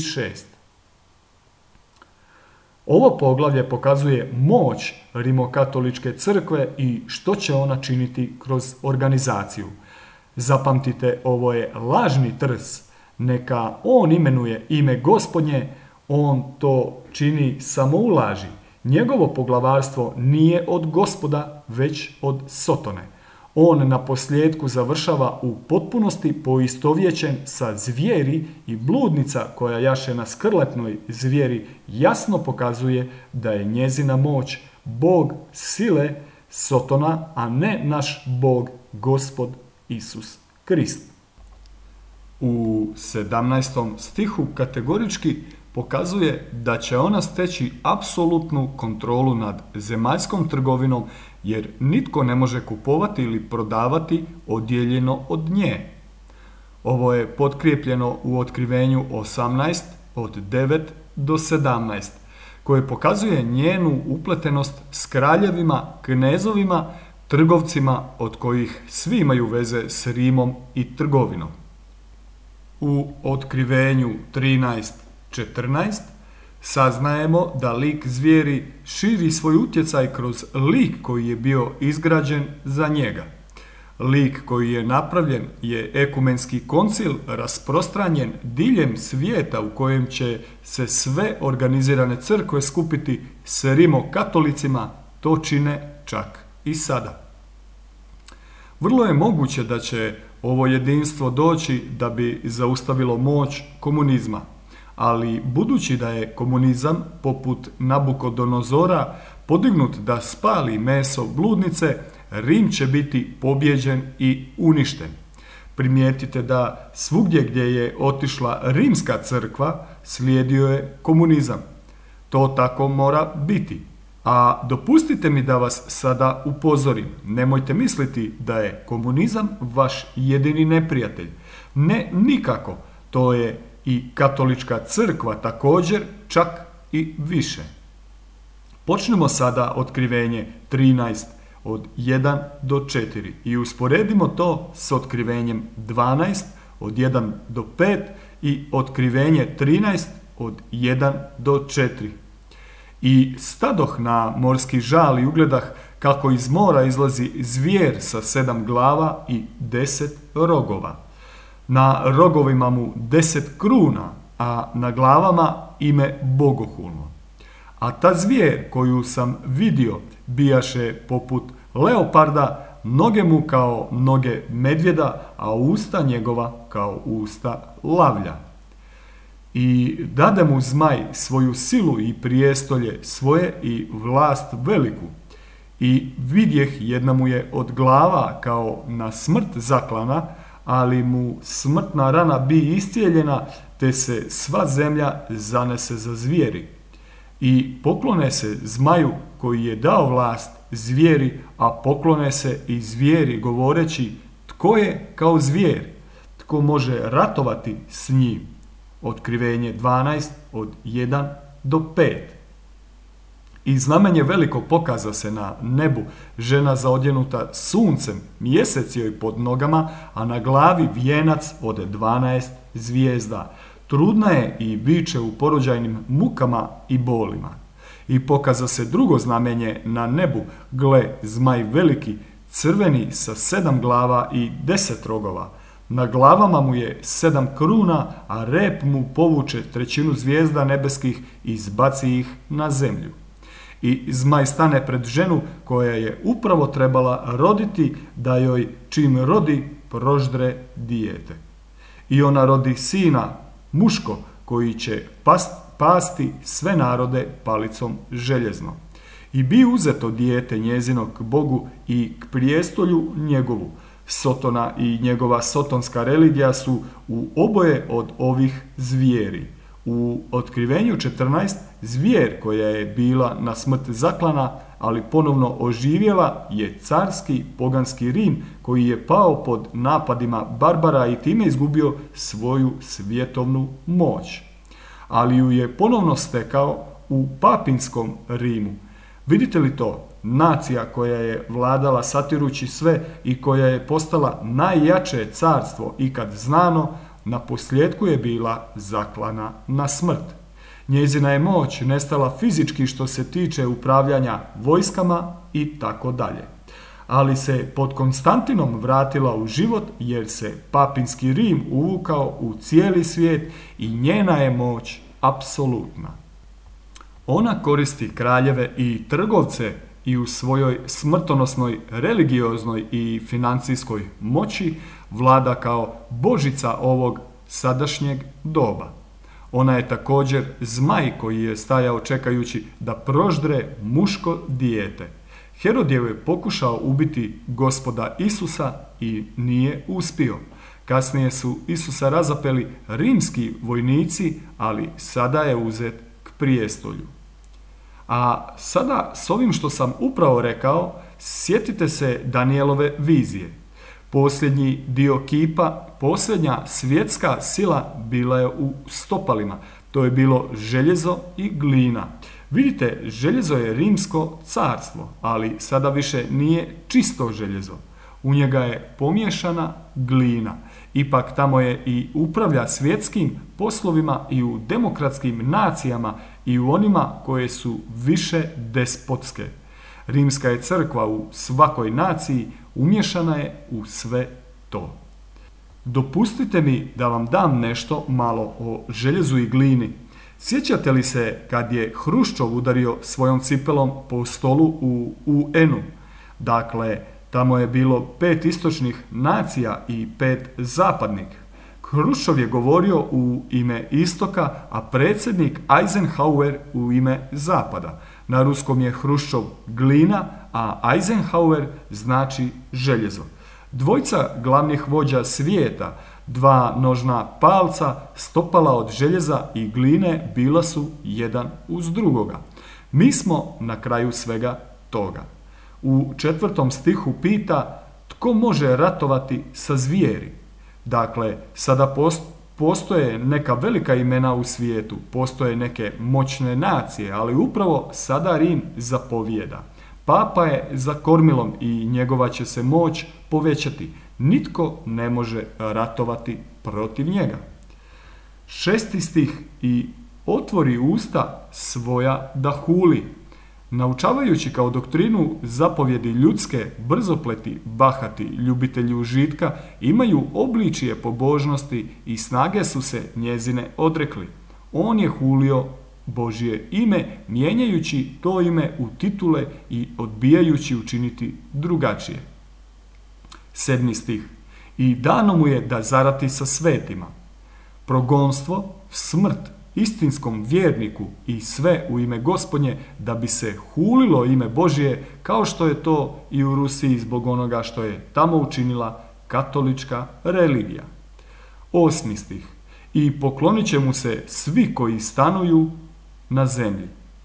Ovo poglavlje pokazuje moć Rimokatoličke crkve i što će ona činiti kroz organizaciju. Zapamtite, ovo je lažni trs. Neka on imenuje ime Gospodnje, on to čini samo u laži. Njegovo poglavarstvo nije od Gospoda, već od Sotone. On na posljedku završava u potpunosti poistovjećen sa zvijeri, i bludnica koja jaše na skrletnoj zvijeri jasno pokazuje da je njezina moć Bog sile Sotona, a ne naš Bog Gospod Isus Krist. U 17. stihu kategorički pokazuje da će ona steći apsolutnu kontrolu nad zemaljskom trgovinom, jer nitko ne može kupovati ili prodavati odjeljeno od nje. Ovo je potkrijepljeno u Otkrivenju 18 od 9 do 17, koje pokazuje njenu upletenost s kraljevima, knezovima, trgovcima od kojih svi imaju veze s Rimom i trgovinom. U Otkrivenju 13:14 saznajemo da lik zvijeri širi svoj utjecaj kroz lik koji je bio izgrađen za njega. Lik koji je napravljen je ekumenski koncil rasprostranjen diljem svijeta, u kojem će se sve organizirane crkve skupiti s rimokatolicima, to čine čak i sada. Vrlo je moguće da će ovo jedinstvo doći da bi zaustavilo moć komunizma. Ali budući da je komunizam poput Nabukodonozora podignut da spali meso bludnice, Rim će biti pobjeđen i uništen. Primijetite da svugdje gdje je otišla rimska crkva slijedio je komunizam. To tako mora biti. A dopustite mi da vas sada upozorim. Nemojte misliti da je komunizam vaš jedini neprijatelj. Ne, nikako. To je i katolička crkva također, čak i više. Počnemo sada otkrivenje 13 od 1 do 4 i usporedimo to s otkrivenjem 12 od 1 do 5 i otkrivenje 13 od 1 do 4. I stadoh na morski žal i ugledah kako iz mora izlazi zvijer sa 7 glava i 10 rogova. Na rogovima mu 10 kruna, a na glavama ime bogohulno. A ta zvijer koju sam vidio bijaše poput leoparda, noge mu kao noge medvjeda, a usta njegova kao usta lavlja. I dade mu zmaj svoju silu i prijestolje svoje i vlast veliku. I vidjeh jedna mu je od glava kao na smrt zaklana, ali mu smrtna rana bi iscijeljena, te se sva zemlja zanese za zvijeri. I poklone se zmaju koji je dao vlast zvijeri, a poklone se i zvijeri govoreći tko je kao zvijer, tko može ratovati s njim. Otkrivenje 12 od 1 do 5. I znamenje veliko pokaza se na nebu, žena zaodjenuta suncem, mjesec joj pod nogama, a na glavi vijenac od 12 zvijezda. Trudna je i viče u porođajnim mukama i bolima. I pokaza se drugo znamenje na nebu, gle, zmaj veliki, crveni sa 7 glava i 10 rogova. Na glavama mu je 7 kruna, a rep mu povuče 1/3 zvijezda nebeskih i izbaci ih na zemlju. I zmaj stane pred ženu koja je upravo trebala roditi, da joj čim rodi proždre dijete. I ona rodi sina, muško, koji će pasti sve narode palicom željeznom. I bi uzeto dijete njezino k Bogu i k prijestolju njegovu. Sotona i njegova sotonska religija su u oboje od ovih zvijeri. U otkrivenju 14 zvijer koja je bila na smrt zaklana, ali ponovno oživjela, je carski poganski Rim koji je pao pod napadima barbara i time izgubio svoju svjetovnu moć. Ali ju je ponovno stekao u papinskom Rimu. Vidite li to? Nacija koja je vladala satirući sve i koja je postala najjače carstvo ikad znano, na posljedku je bila zaklana na smrt. Njezina je moć nestala fizički što se tiče upravljanja vojskama i tako dalje. Ali se pod Konstantinom vratila u život jer se papinski Rim uvukao u cijeli svijet i njena je moć apsolutna. Ona koristi kraljeve i trgovce i u svojoj smrtonosnoj religioznoj i financijskoj moći vlada kao božica ovog sadašnjeg doba. Ona je također zmaj koji je stajao čekajući da proždre muško dijete. Herod je pokušao ubiti Gospoda Isusa i nije uspio. Kasnije su Isusa razapeli rimski vojnici, ali sada je uzet k prijestolju. A sada s ovim što sam upravo rekao, sjetite se Danijelove vizije. Posljednji dio kipa, posljednja svjetska sila bila je u stopalima. To je bilo željezo i glina. Vidite, željezo je rimsko carstvo, ali sada više nije čisto željezo. U njega je pomiješana glina. Ipak tamo je i upravlja svjetskim poslovima i u demokratskim nacijama i u onima koje su više despotske. Rimska je crkva u svakoj naciji umješana je u sve to. Dopustite mi da vam dam nešto malo o željezu i glini. Sjećate li se kad je Hruščov udario svojom cipelom po stolu u UN-u? Dakle, Tamo je bilo 5 istočnih nacija i 5 zapadnih. Hruščov je govorio u ime istoka, a predsjednik Eisenhower u ime zapada. Na ruskom je Hruščov glina, a Eisenhower znači željezo. Dvojica glavnih vođa svijeta, 2 nožna palca, stopala od željeza i gline bila su jedan uz drugoga. Mi smo na kraju svega toga. U 4. stihu pita tko može ratovati sa zvijeri. Dakle, sada postoje neka velika imena u svijetu, postoje neke moćne nacije, ali upravo sada Rim zapovijeda. Papa je za kormilom i njegova će se moć povećati. Nitko ne može ratovati protiv njega. 6. stih i otvori usta svoja da huli. Naučavajući kao doktrinu zapovjedi ljudske, brzopleti, bahati, ljubitelji užitka, imaju obličije pobožnosti i snage su se njezine odrekli. On je hulio Božje ime, mijenjajući to ime u titule i odbijajući učiniti drugačije. 7. stih. I dano mu je da zarati sa svetima. Progonstvo, smrt, istinskom vjerniku i sve u ime Gospodnje, da bi se hulilo ime Božje, kao što je to i u Rusiji zbog onoga što je tamo učinila katolička religija. 8. stih. I poklonit će mu se svi koji stanuju na zemlji.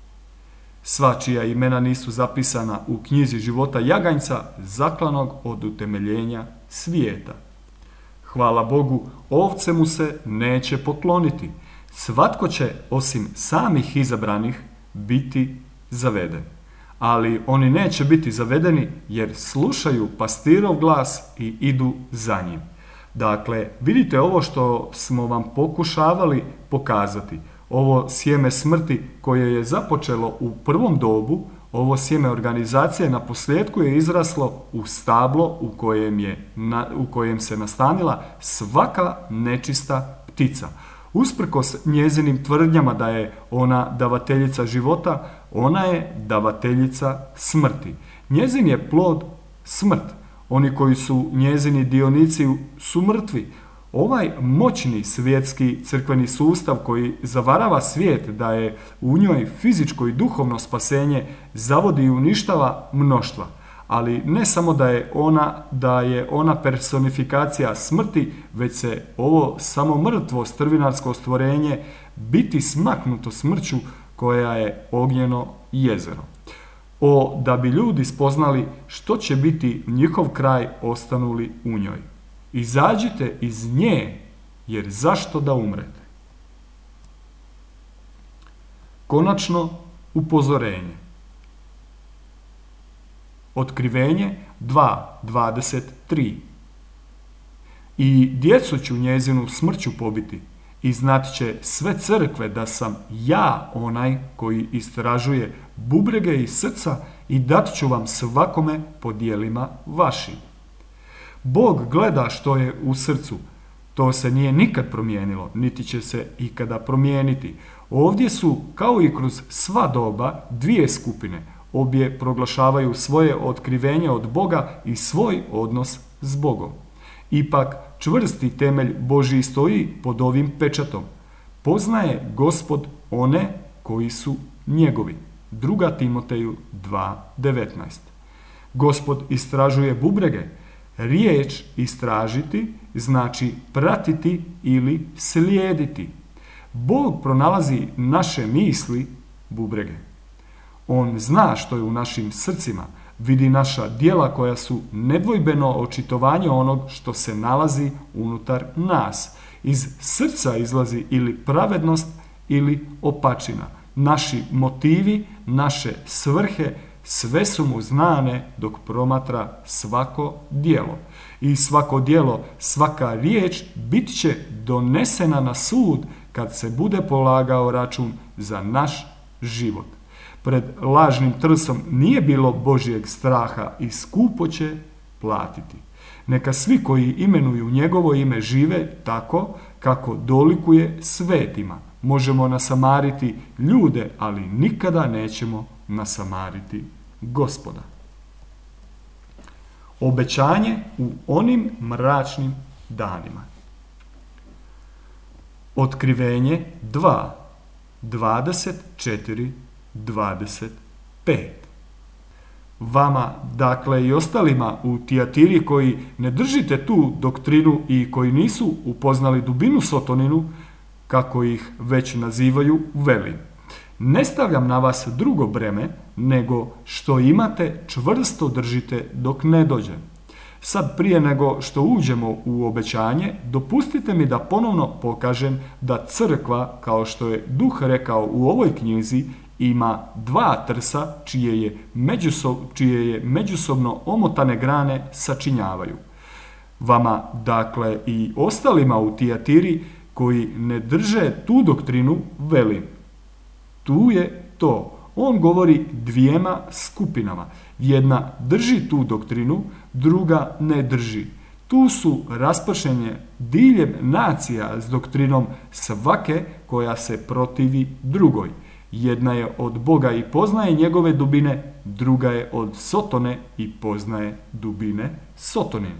Sva čija imena nisu zapisana u knjizi života jaganjca, zaklanog od utemeljenja svijeta. Hvala Bogu, ovce mu se neće pokloniti. Svatko će, osim samih izabranih, biti zaveden. Ali oni neće biti zavedeni jer slušaju pastirov glas i idu za njim. Dakle, vidite ovo što smo vam pokušavali pokazati. Ovo sjeme smrti koje je započelo u prvom dobu, ovo sjeme organizacije na posljedku je izraslo u stablo u kojem se nastanila svaka nečista ptica. Usprkos njezinim tvrdnjama da je ona davateljica života, ona je davateljica smrti. Njezin je plod smrt. Oni koji su njezini dionici su mrtvi. Ovaj moćni svjetski crkveni sustav koji zavarava svijet da je u njoj fizičko i duhovno spasenje zavodi i uništava mnoštva. Ali ne samo da je ona personifikacija smrti, već se ovo samo mrtvo strvinarsko stvorenje biti smaknuto smrću koja je ognjeno jezero. Da bi ljudi spoznali što će biti njihov kraj ostanuli u njoj. Izađite iz nje, jer zašto da umrete? Konačno upozorenje. Otkrivenje 2.23. I djecu ću njezinu smrću pobiti i znat će sve crkve da sam ja onaj koji istražuje bubrege i srca i dat ću vam svakome po dijelima vašim. Bog gleda što je u srcu. To se nije nikad promijenilo, niti će se ikada promijeniti. Ovdje su, kao i kroz sva doba, dvije skupine. Obje proglašavaju svoje otkrivenje od Boga i svoj odnos s Bogom. Ipak, čvrsti temelj Božji stoji pod ovim pečatom. Poznaje Gospod one koji su njegovi. 2. Timoteju 2.19. Gospod istražuje bubrege. Riječ istražiti znači pratiti ili slijediti. Bog pronalazi naše misli, bubrege. On zna što je u našim srcima, vidi naša djela koja su nedvojbeno očitovanje onog što se nalazi unutar nas. Iz srca izlazi ili pravednost ili opačina. Naši motivi, naše svrhe, sve su mu znane dok promatra svako djelo. I svako djelo, svaka riječ bit će donesena na sud kad se bude polagao račun za naš život. Pred lažnim trsom nije bilo Božjeg straha i skupo će platiti. Neka svi koji imenuju njegovo ime žive tako kako dolikuje svetima. Možemo nasamariti ljude, ali nikada nećemo nasamariti Gospoda. Obećanje u onim mračnim danima. Otkrivenje 2, 24, 25. Vama, dakle i ostalima u Tijatiri koji ne držite tu doktrinu i koji nisu upoznali dubinu sotoninu, kako ih već nazivaju, velim: ne stavljam na vas drugo breme, nego što imate čvrsto držite dok ne dođem. Sad, prije nego što uđemo u obećanje, dopustite mi da ponovno pokažem da crkva, kao što je Duh rekao u ovoj knjizi, ima dva trsa čije je međusobno omotane grane sačinjavaju. Vama, dakle i ostalima u Tijatiri koji ne drže tu doktrinu, velim: tu je to. On govori dvijema skupinama. Jedna drži tu doktrinu, druga ne drži. Tu su raspršenje diljem nacija s doktrinom svake koja se protivi drugoj. Jedna je od Boga i poznaje njegove dubine, druga je od Sotone i poznaje dubine Sotonine.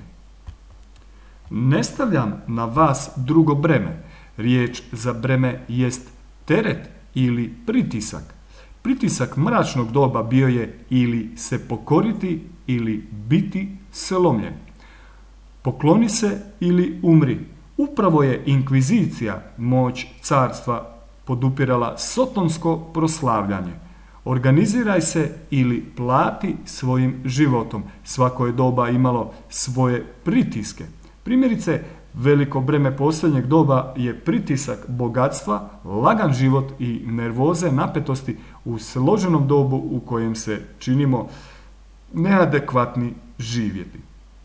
Ne stavljam na vas drugo breme. Riječ za breme jest teret ili pritisak. Pritisak mračnog doba bio je ili se pokoriti ili biti slomljen. Pokloni se ili umri. Upravo je inkvizicija, moć carstva, podupirala sotonsko proslavljanje. Organiziraj se ili plati svojim životom. Svako je doba imalo svoje pritiske. Primjerice, veliko breme posljednjeg doba je pritisak bogatstva, lagan život i nervoze, napetosti u složenom dobu u kojem se činimo neadekvatni živjeti.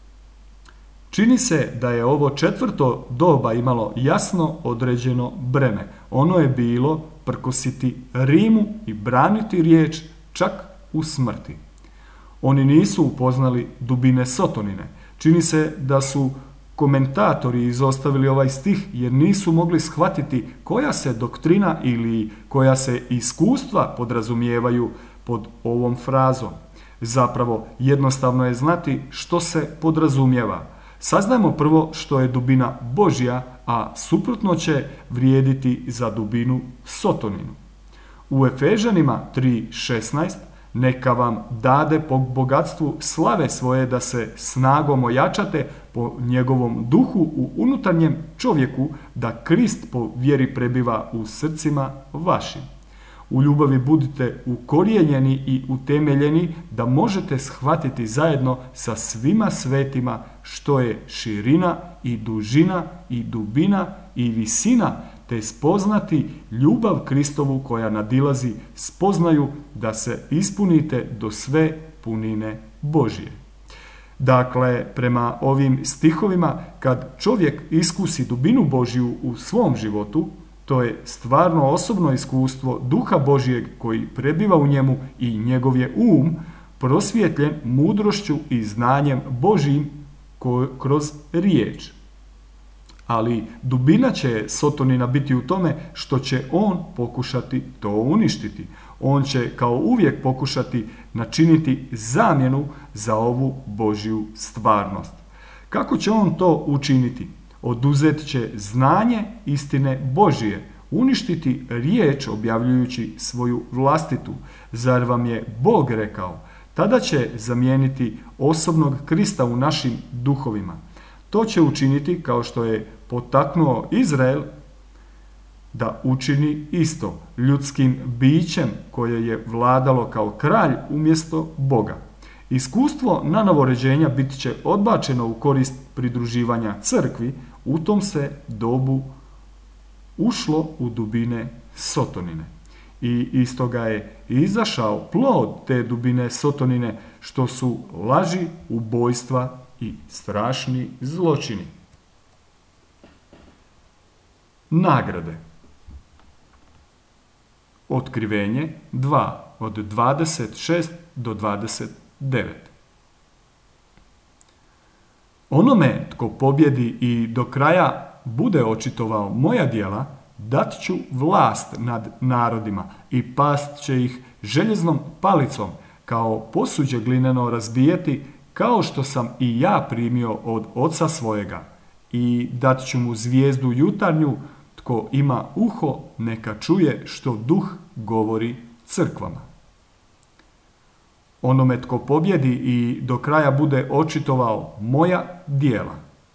Čini se da je ovo četvrto doba imalo jasno određeno breme. Ono je bilo prkositi Rimu i braniti riječ čak u smrti. Oni nisu upoznali dubine Sotonine. Čini se da su komentatori izostavili ovaj stih jer nisu mogli shvatiti koja se doktrina ili koja se iskustva podrazumijevaju pod ovom frazom. Zapravo, jednostavno je znati što se podrazumijeva. Saznajmo prvo što je dubina Božja, a suprotno će vrijediti za dubinu Sotoninu. U Efežanima 3.16 neka vam dade po bogatstvu slave svoje da se snagom ojačate po njegovom duhu u unutarnjem čovjeku, da Krist po vjeri prebiva u srcima vašim. U ljubavi budite ukorijenjeni i utemeljeni da možete shvatiti zajedno sa svima svetima što je širina i dužina i dubina i visina, te spoznati ljubav Kristovu koja nadilazi spoznaju, da se ispunite do sve punine Božje. Dakle, prema ovim stihovima, kad čovjek iskusi dubinu Božju u svom životu, to je stvarno osobno iskustvo Duha Božjeg koji prebiva u njemu i njegov je prosvjetljen mudrošću i znanjem Božjim kroz riječ. Ali dubina će Sotonina biti u tome što će on pokušati to uništiti. On će kao uvijek pokušati načiniti zamjenu za ovu Božju stvarnost. Kako će on to učiniti? Oduzet će znanje istine Božije, uništiti riječ objavljujući svoju vlastitu. Zar vam je Bog rekao? Tada će zamijeniti osobnog Krista u našim duhovima. To će učiniti kao što je potaknuo Izrael da učini isto ljudskim bićem koje je vladalo kao kralj umjesto Boga. Iskustvo nanovoređenja bit će odbačeno u korist pridruživanja crkvi. U tom se dobu ušlo u dubine Sotonine. I iz toga je izašao plod te dubine Sotonine, što su laži, ubojstva i strašni zločini. Nagrade. Otkrivenje 2 od 26 do 29. Onome tko pobjedi i do kraja bude očitovao moja djela, dat ću vlast nad narodima i past će ih željeznom palicom, kao posuđe glineno razbijeti, kao što sam i ja primio od oca svojega, i dat ću mu zvijezdu jutarnju, tko ima uho, neka čuje što duh govori crkvama. Onome tko pobjedi i do kraja bude očitovao moja djela.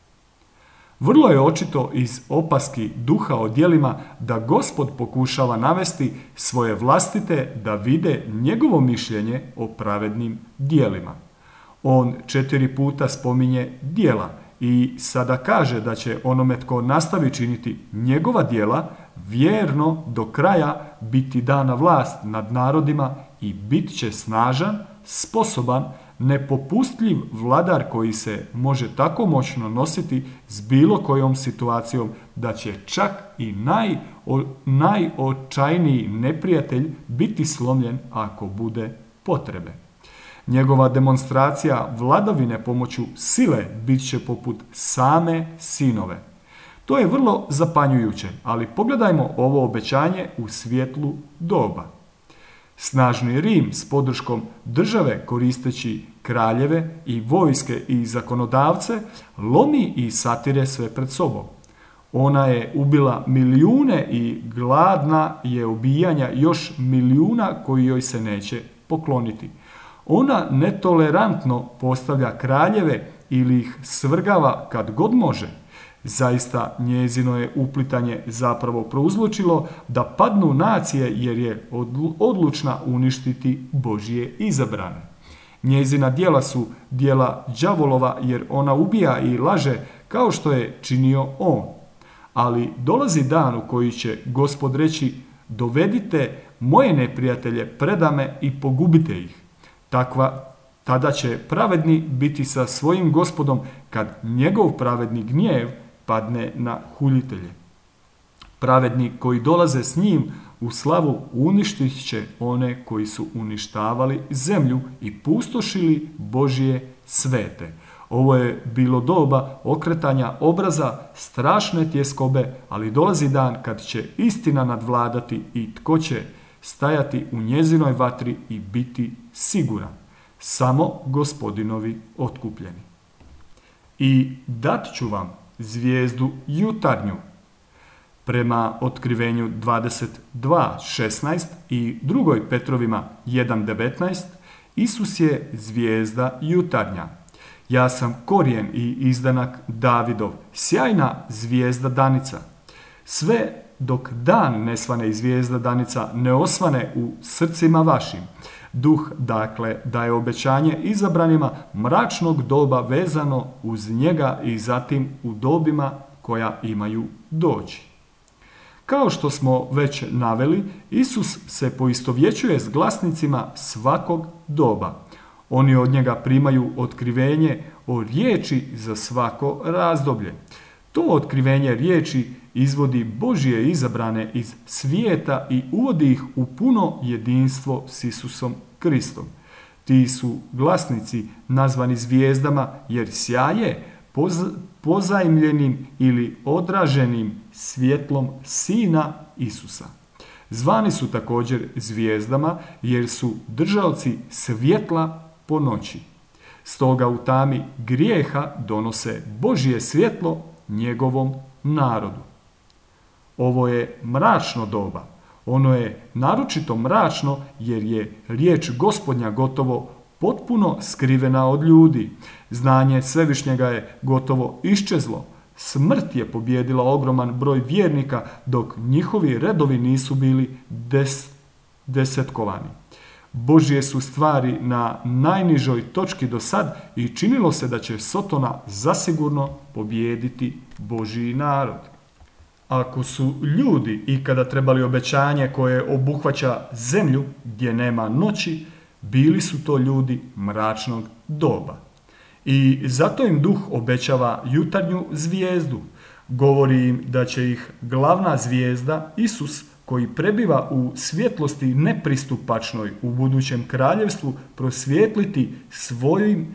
Vrlo je očito iz opaski duha o djelima da Gospod pokušava navesti svoje vlastite da vide njegovo mišljenje o pravednim djelima. On 4 puta spominje djela i sada kaže da će onome tko nastavi činiti njegova djela vjerno do kraja biti dana vlast nad narodima i bit će snažan, sposoban, nepopustljiv vladar koji se može tako moćno nositi s bilo kojom situacijom da će čak i najočajniji neprijatelj biti slomljen ako bude potrebe. Njegova demonstracija vladavine pomoću sile bit će poput same sinove. To je vrlo zapanjujuće, ali pogledajmo ovo obećanje u svjetlu doba. Snažni Rim s podrškom države koristeći kraljeve i vojske i zakonodavce lomi i satire sve pred sobom. Ona je ubila milijune i gladna je ubijanja još milijuna koji joj se neće pokloniti. Ona netolerantno postavlja kraljeve ili ih svrgava kad god može. Zaista njezino je uplitanje zapravo prouzlučilo da padnu nacije jer je odlučna uništiti Božje izabrane. Njezina djela su djela đavolova jer ona ubija i laže kao što je činio on. Ali dolazi dan u koji će Gospod reći: dovedite moje neprijatelje predame i pogubite ih. Tada će pravedni biti sa svojim Gospodom kad njegov pravedni gnjev padne na huljitelje. Pravedni koji dolaze s njim u slavu uništit će one koji su uništavali zemlju i pustošili Božje svete. Ovo je bilo doba okretanja obraza, strašne tjeskobe, ali dolazi dan kad će istina nadvladati i tko će stajati u njezinoj vatri i biti siguran. Samo Gospodinovi otkupljeni. I dat ću vam zvijezdu jutarnju. Prema otkrivenju 22.16 i 2. Petrovima 1.19 Isus je zvijezda jutarnja. Ja sam korijen i izdanak Davidov, sjajna zvijezda danica. Sve dok dan ne svane i zvijezda danica ne osvane u srcima vašim. Duh, dakle, daje obećanje izabranima mračnog doba vezano uz njega i zatim u dobima koja imaju doći. Kao što smo već naveli, Isus se poistovjećuje s glasnicima svakog doba. Oni od njega primaju otkrivenje o riječi za svako razdoblje. To otkrivenje riječi izvodi Božje izabrane iz svijeta i uvodi ih u puno jedinstvo s Isusom Kristom. Ti su glasnici nazvani zvijezdama jer sjaje pozajmljenim ili odraženim svjetlom Sina Isusa. Zvani su također zvijezdama jer su držaoci svjetla po noći. Stoga u tami grijeha donose Božje svjetlo njegovom narodu. Ovo je mračno doba. Ono je naročito mračno jer je riječ Gospodnja gotovo potpuno skrivena od ljudi. Znanje Svevišnjega je gotovo iščezlo. Smrt je pobijedila ogroman broj vjernika dok njihovi redovi nisu bili desetkovani. Božje su stvari na najnižoj točki do sad i činilo se da će Sotona zasigurno pobijediti Božji narod. Ako su ljudi ikada trebali obećanje koje obuhvaća zemlju gdje nema noći, bili su to ljudi mračnog doba. I zato im Duh obećava jutarnju zvijezdu. Govori im da će ih glavna zvijezda, Isus, koji prebiva u svjetlosti nepristupačnoj u budućem kraljevstvu, prosvijetliti svojim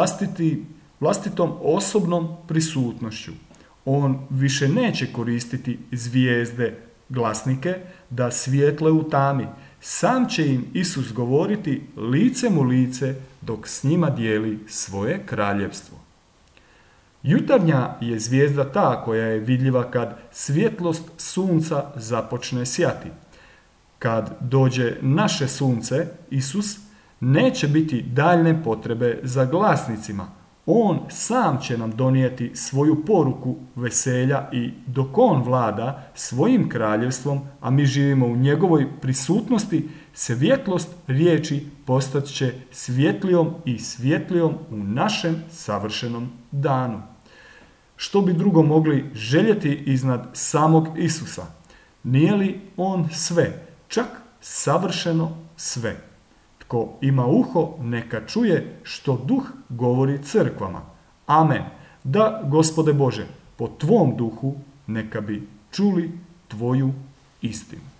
vlastitom osobnom prisutnošću. On više neće koristiti zvijezde, glasnike, da svijetle u tami. Sam će im Isus govoriti licem u lice dok s njima dijeli svoje kraljevstvo. Jutarnja je zvijezda ta koja je vidljiva kad svjetlost sunca započne sjati. Kad dođe naše sunce, Isus, neće biti daljne potrebe za glasnicima. On sam će nam donijeti svoju poruku veselja i dok on vlada svojim kraljevstvom, a mi živimo u njegovoj prisutnosti, svjetlost riječi postat će svjetlijom i svjetlijom u našem savršenom danu. Što bi drugo mogli željeti iznad samog Isusa? Nije li on sve, čak savršeno sve? Tko ima uho, neka čuje što Duh govori crkvama. Amen. Da, Gospode Bože, po Tvom duhu neka bi čuli Tvoju istinu.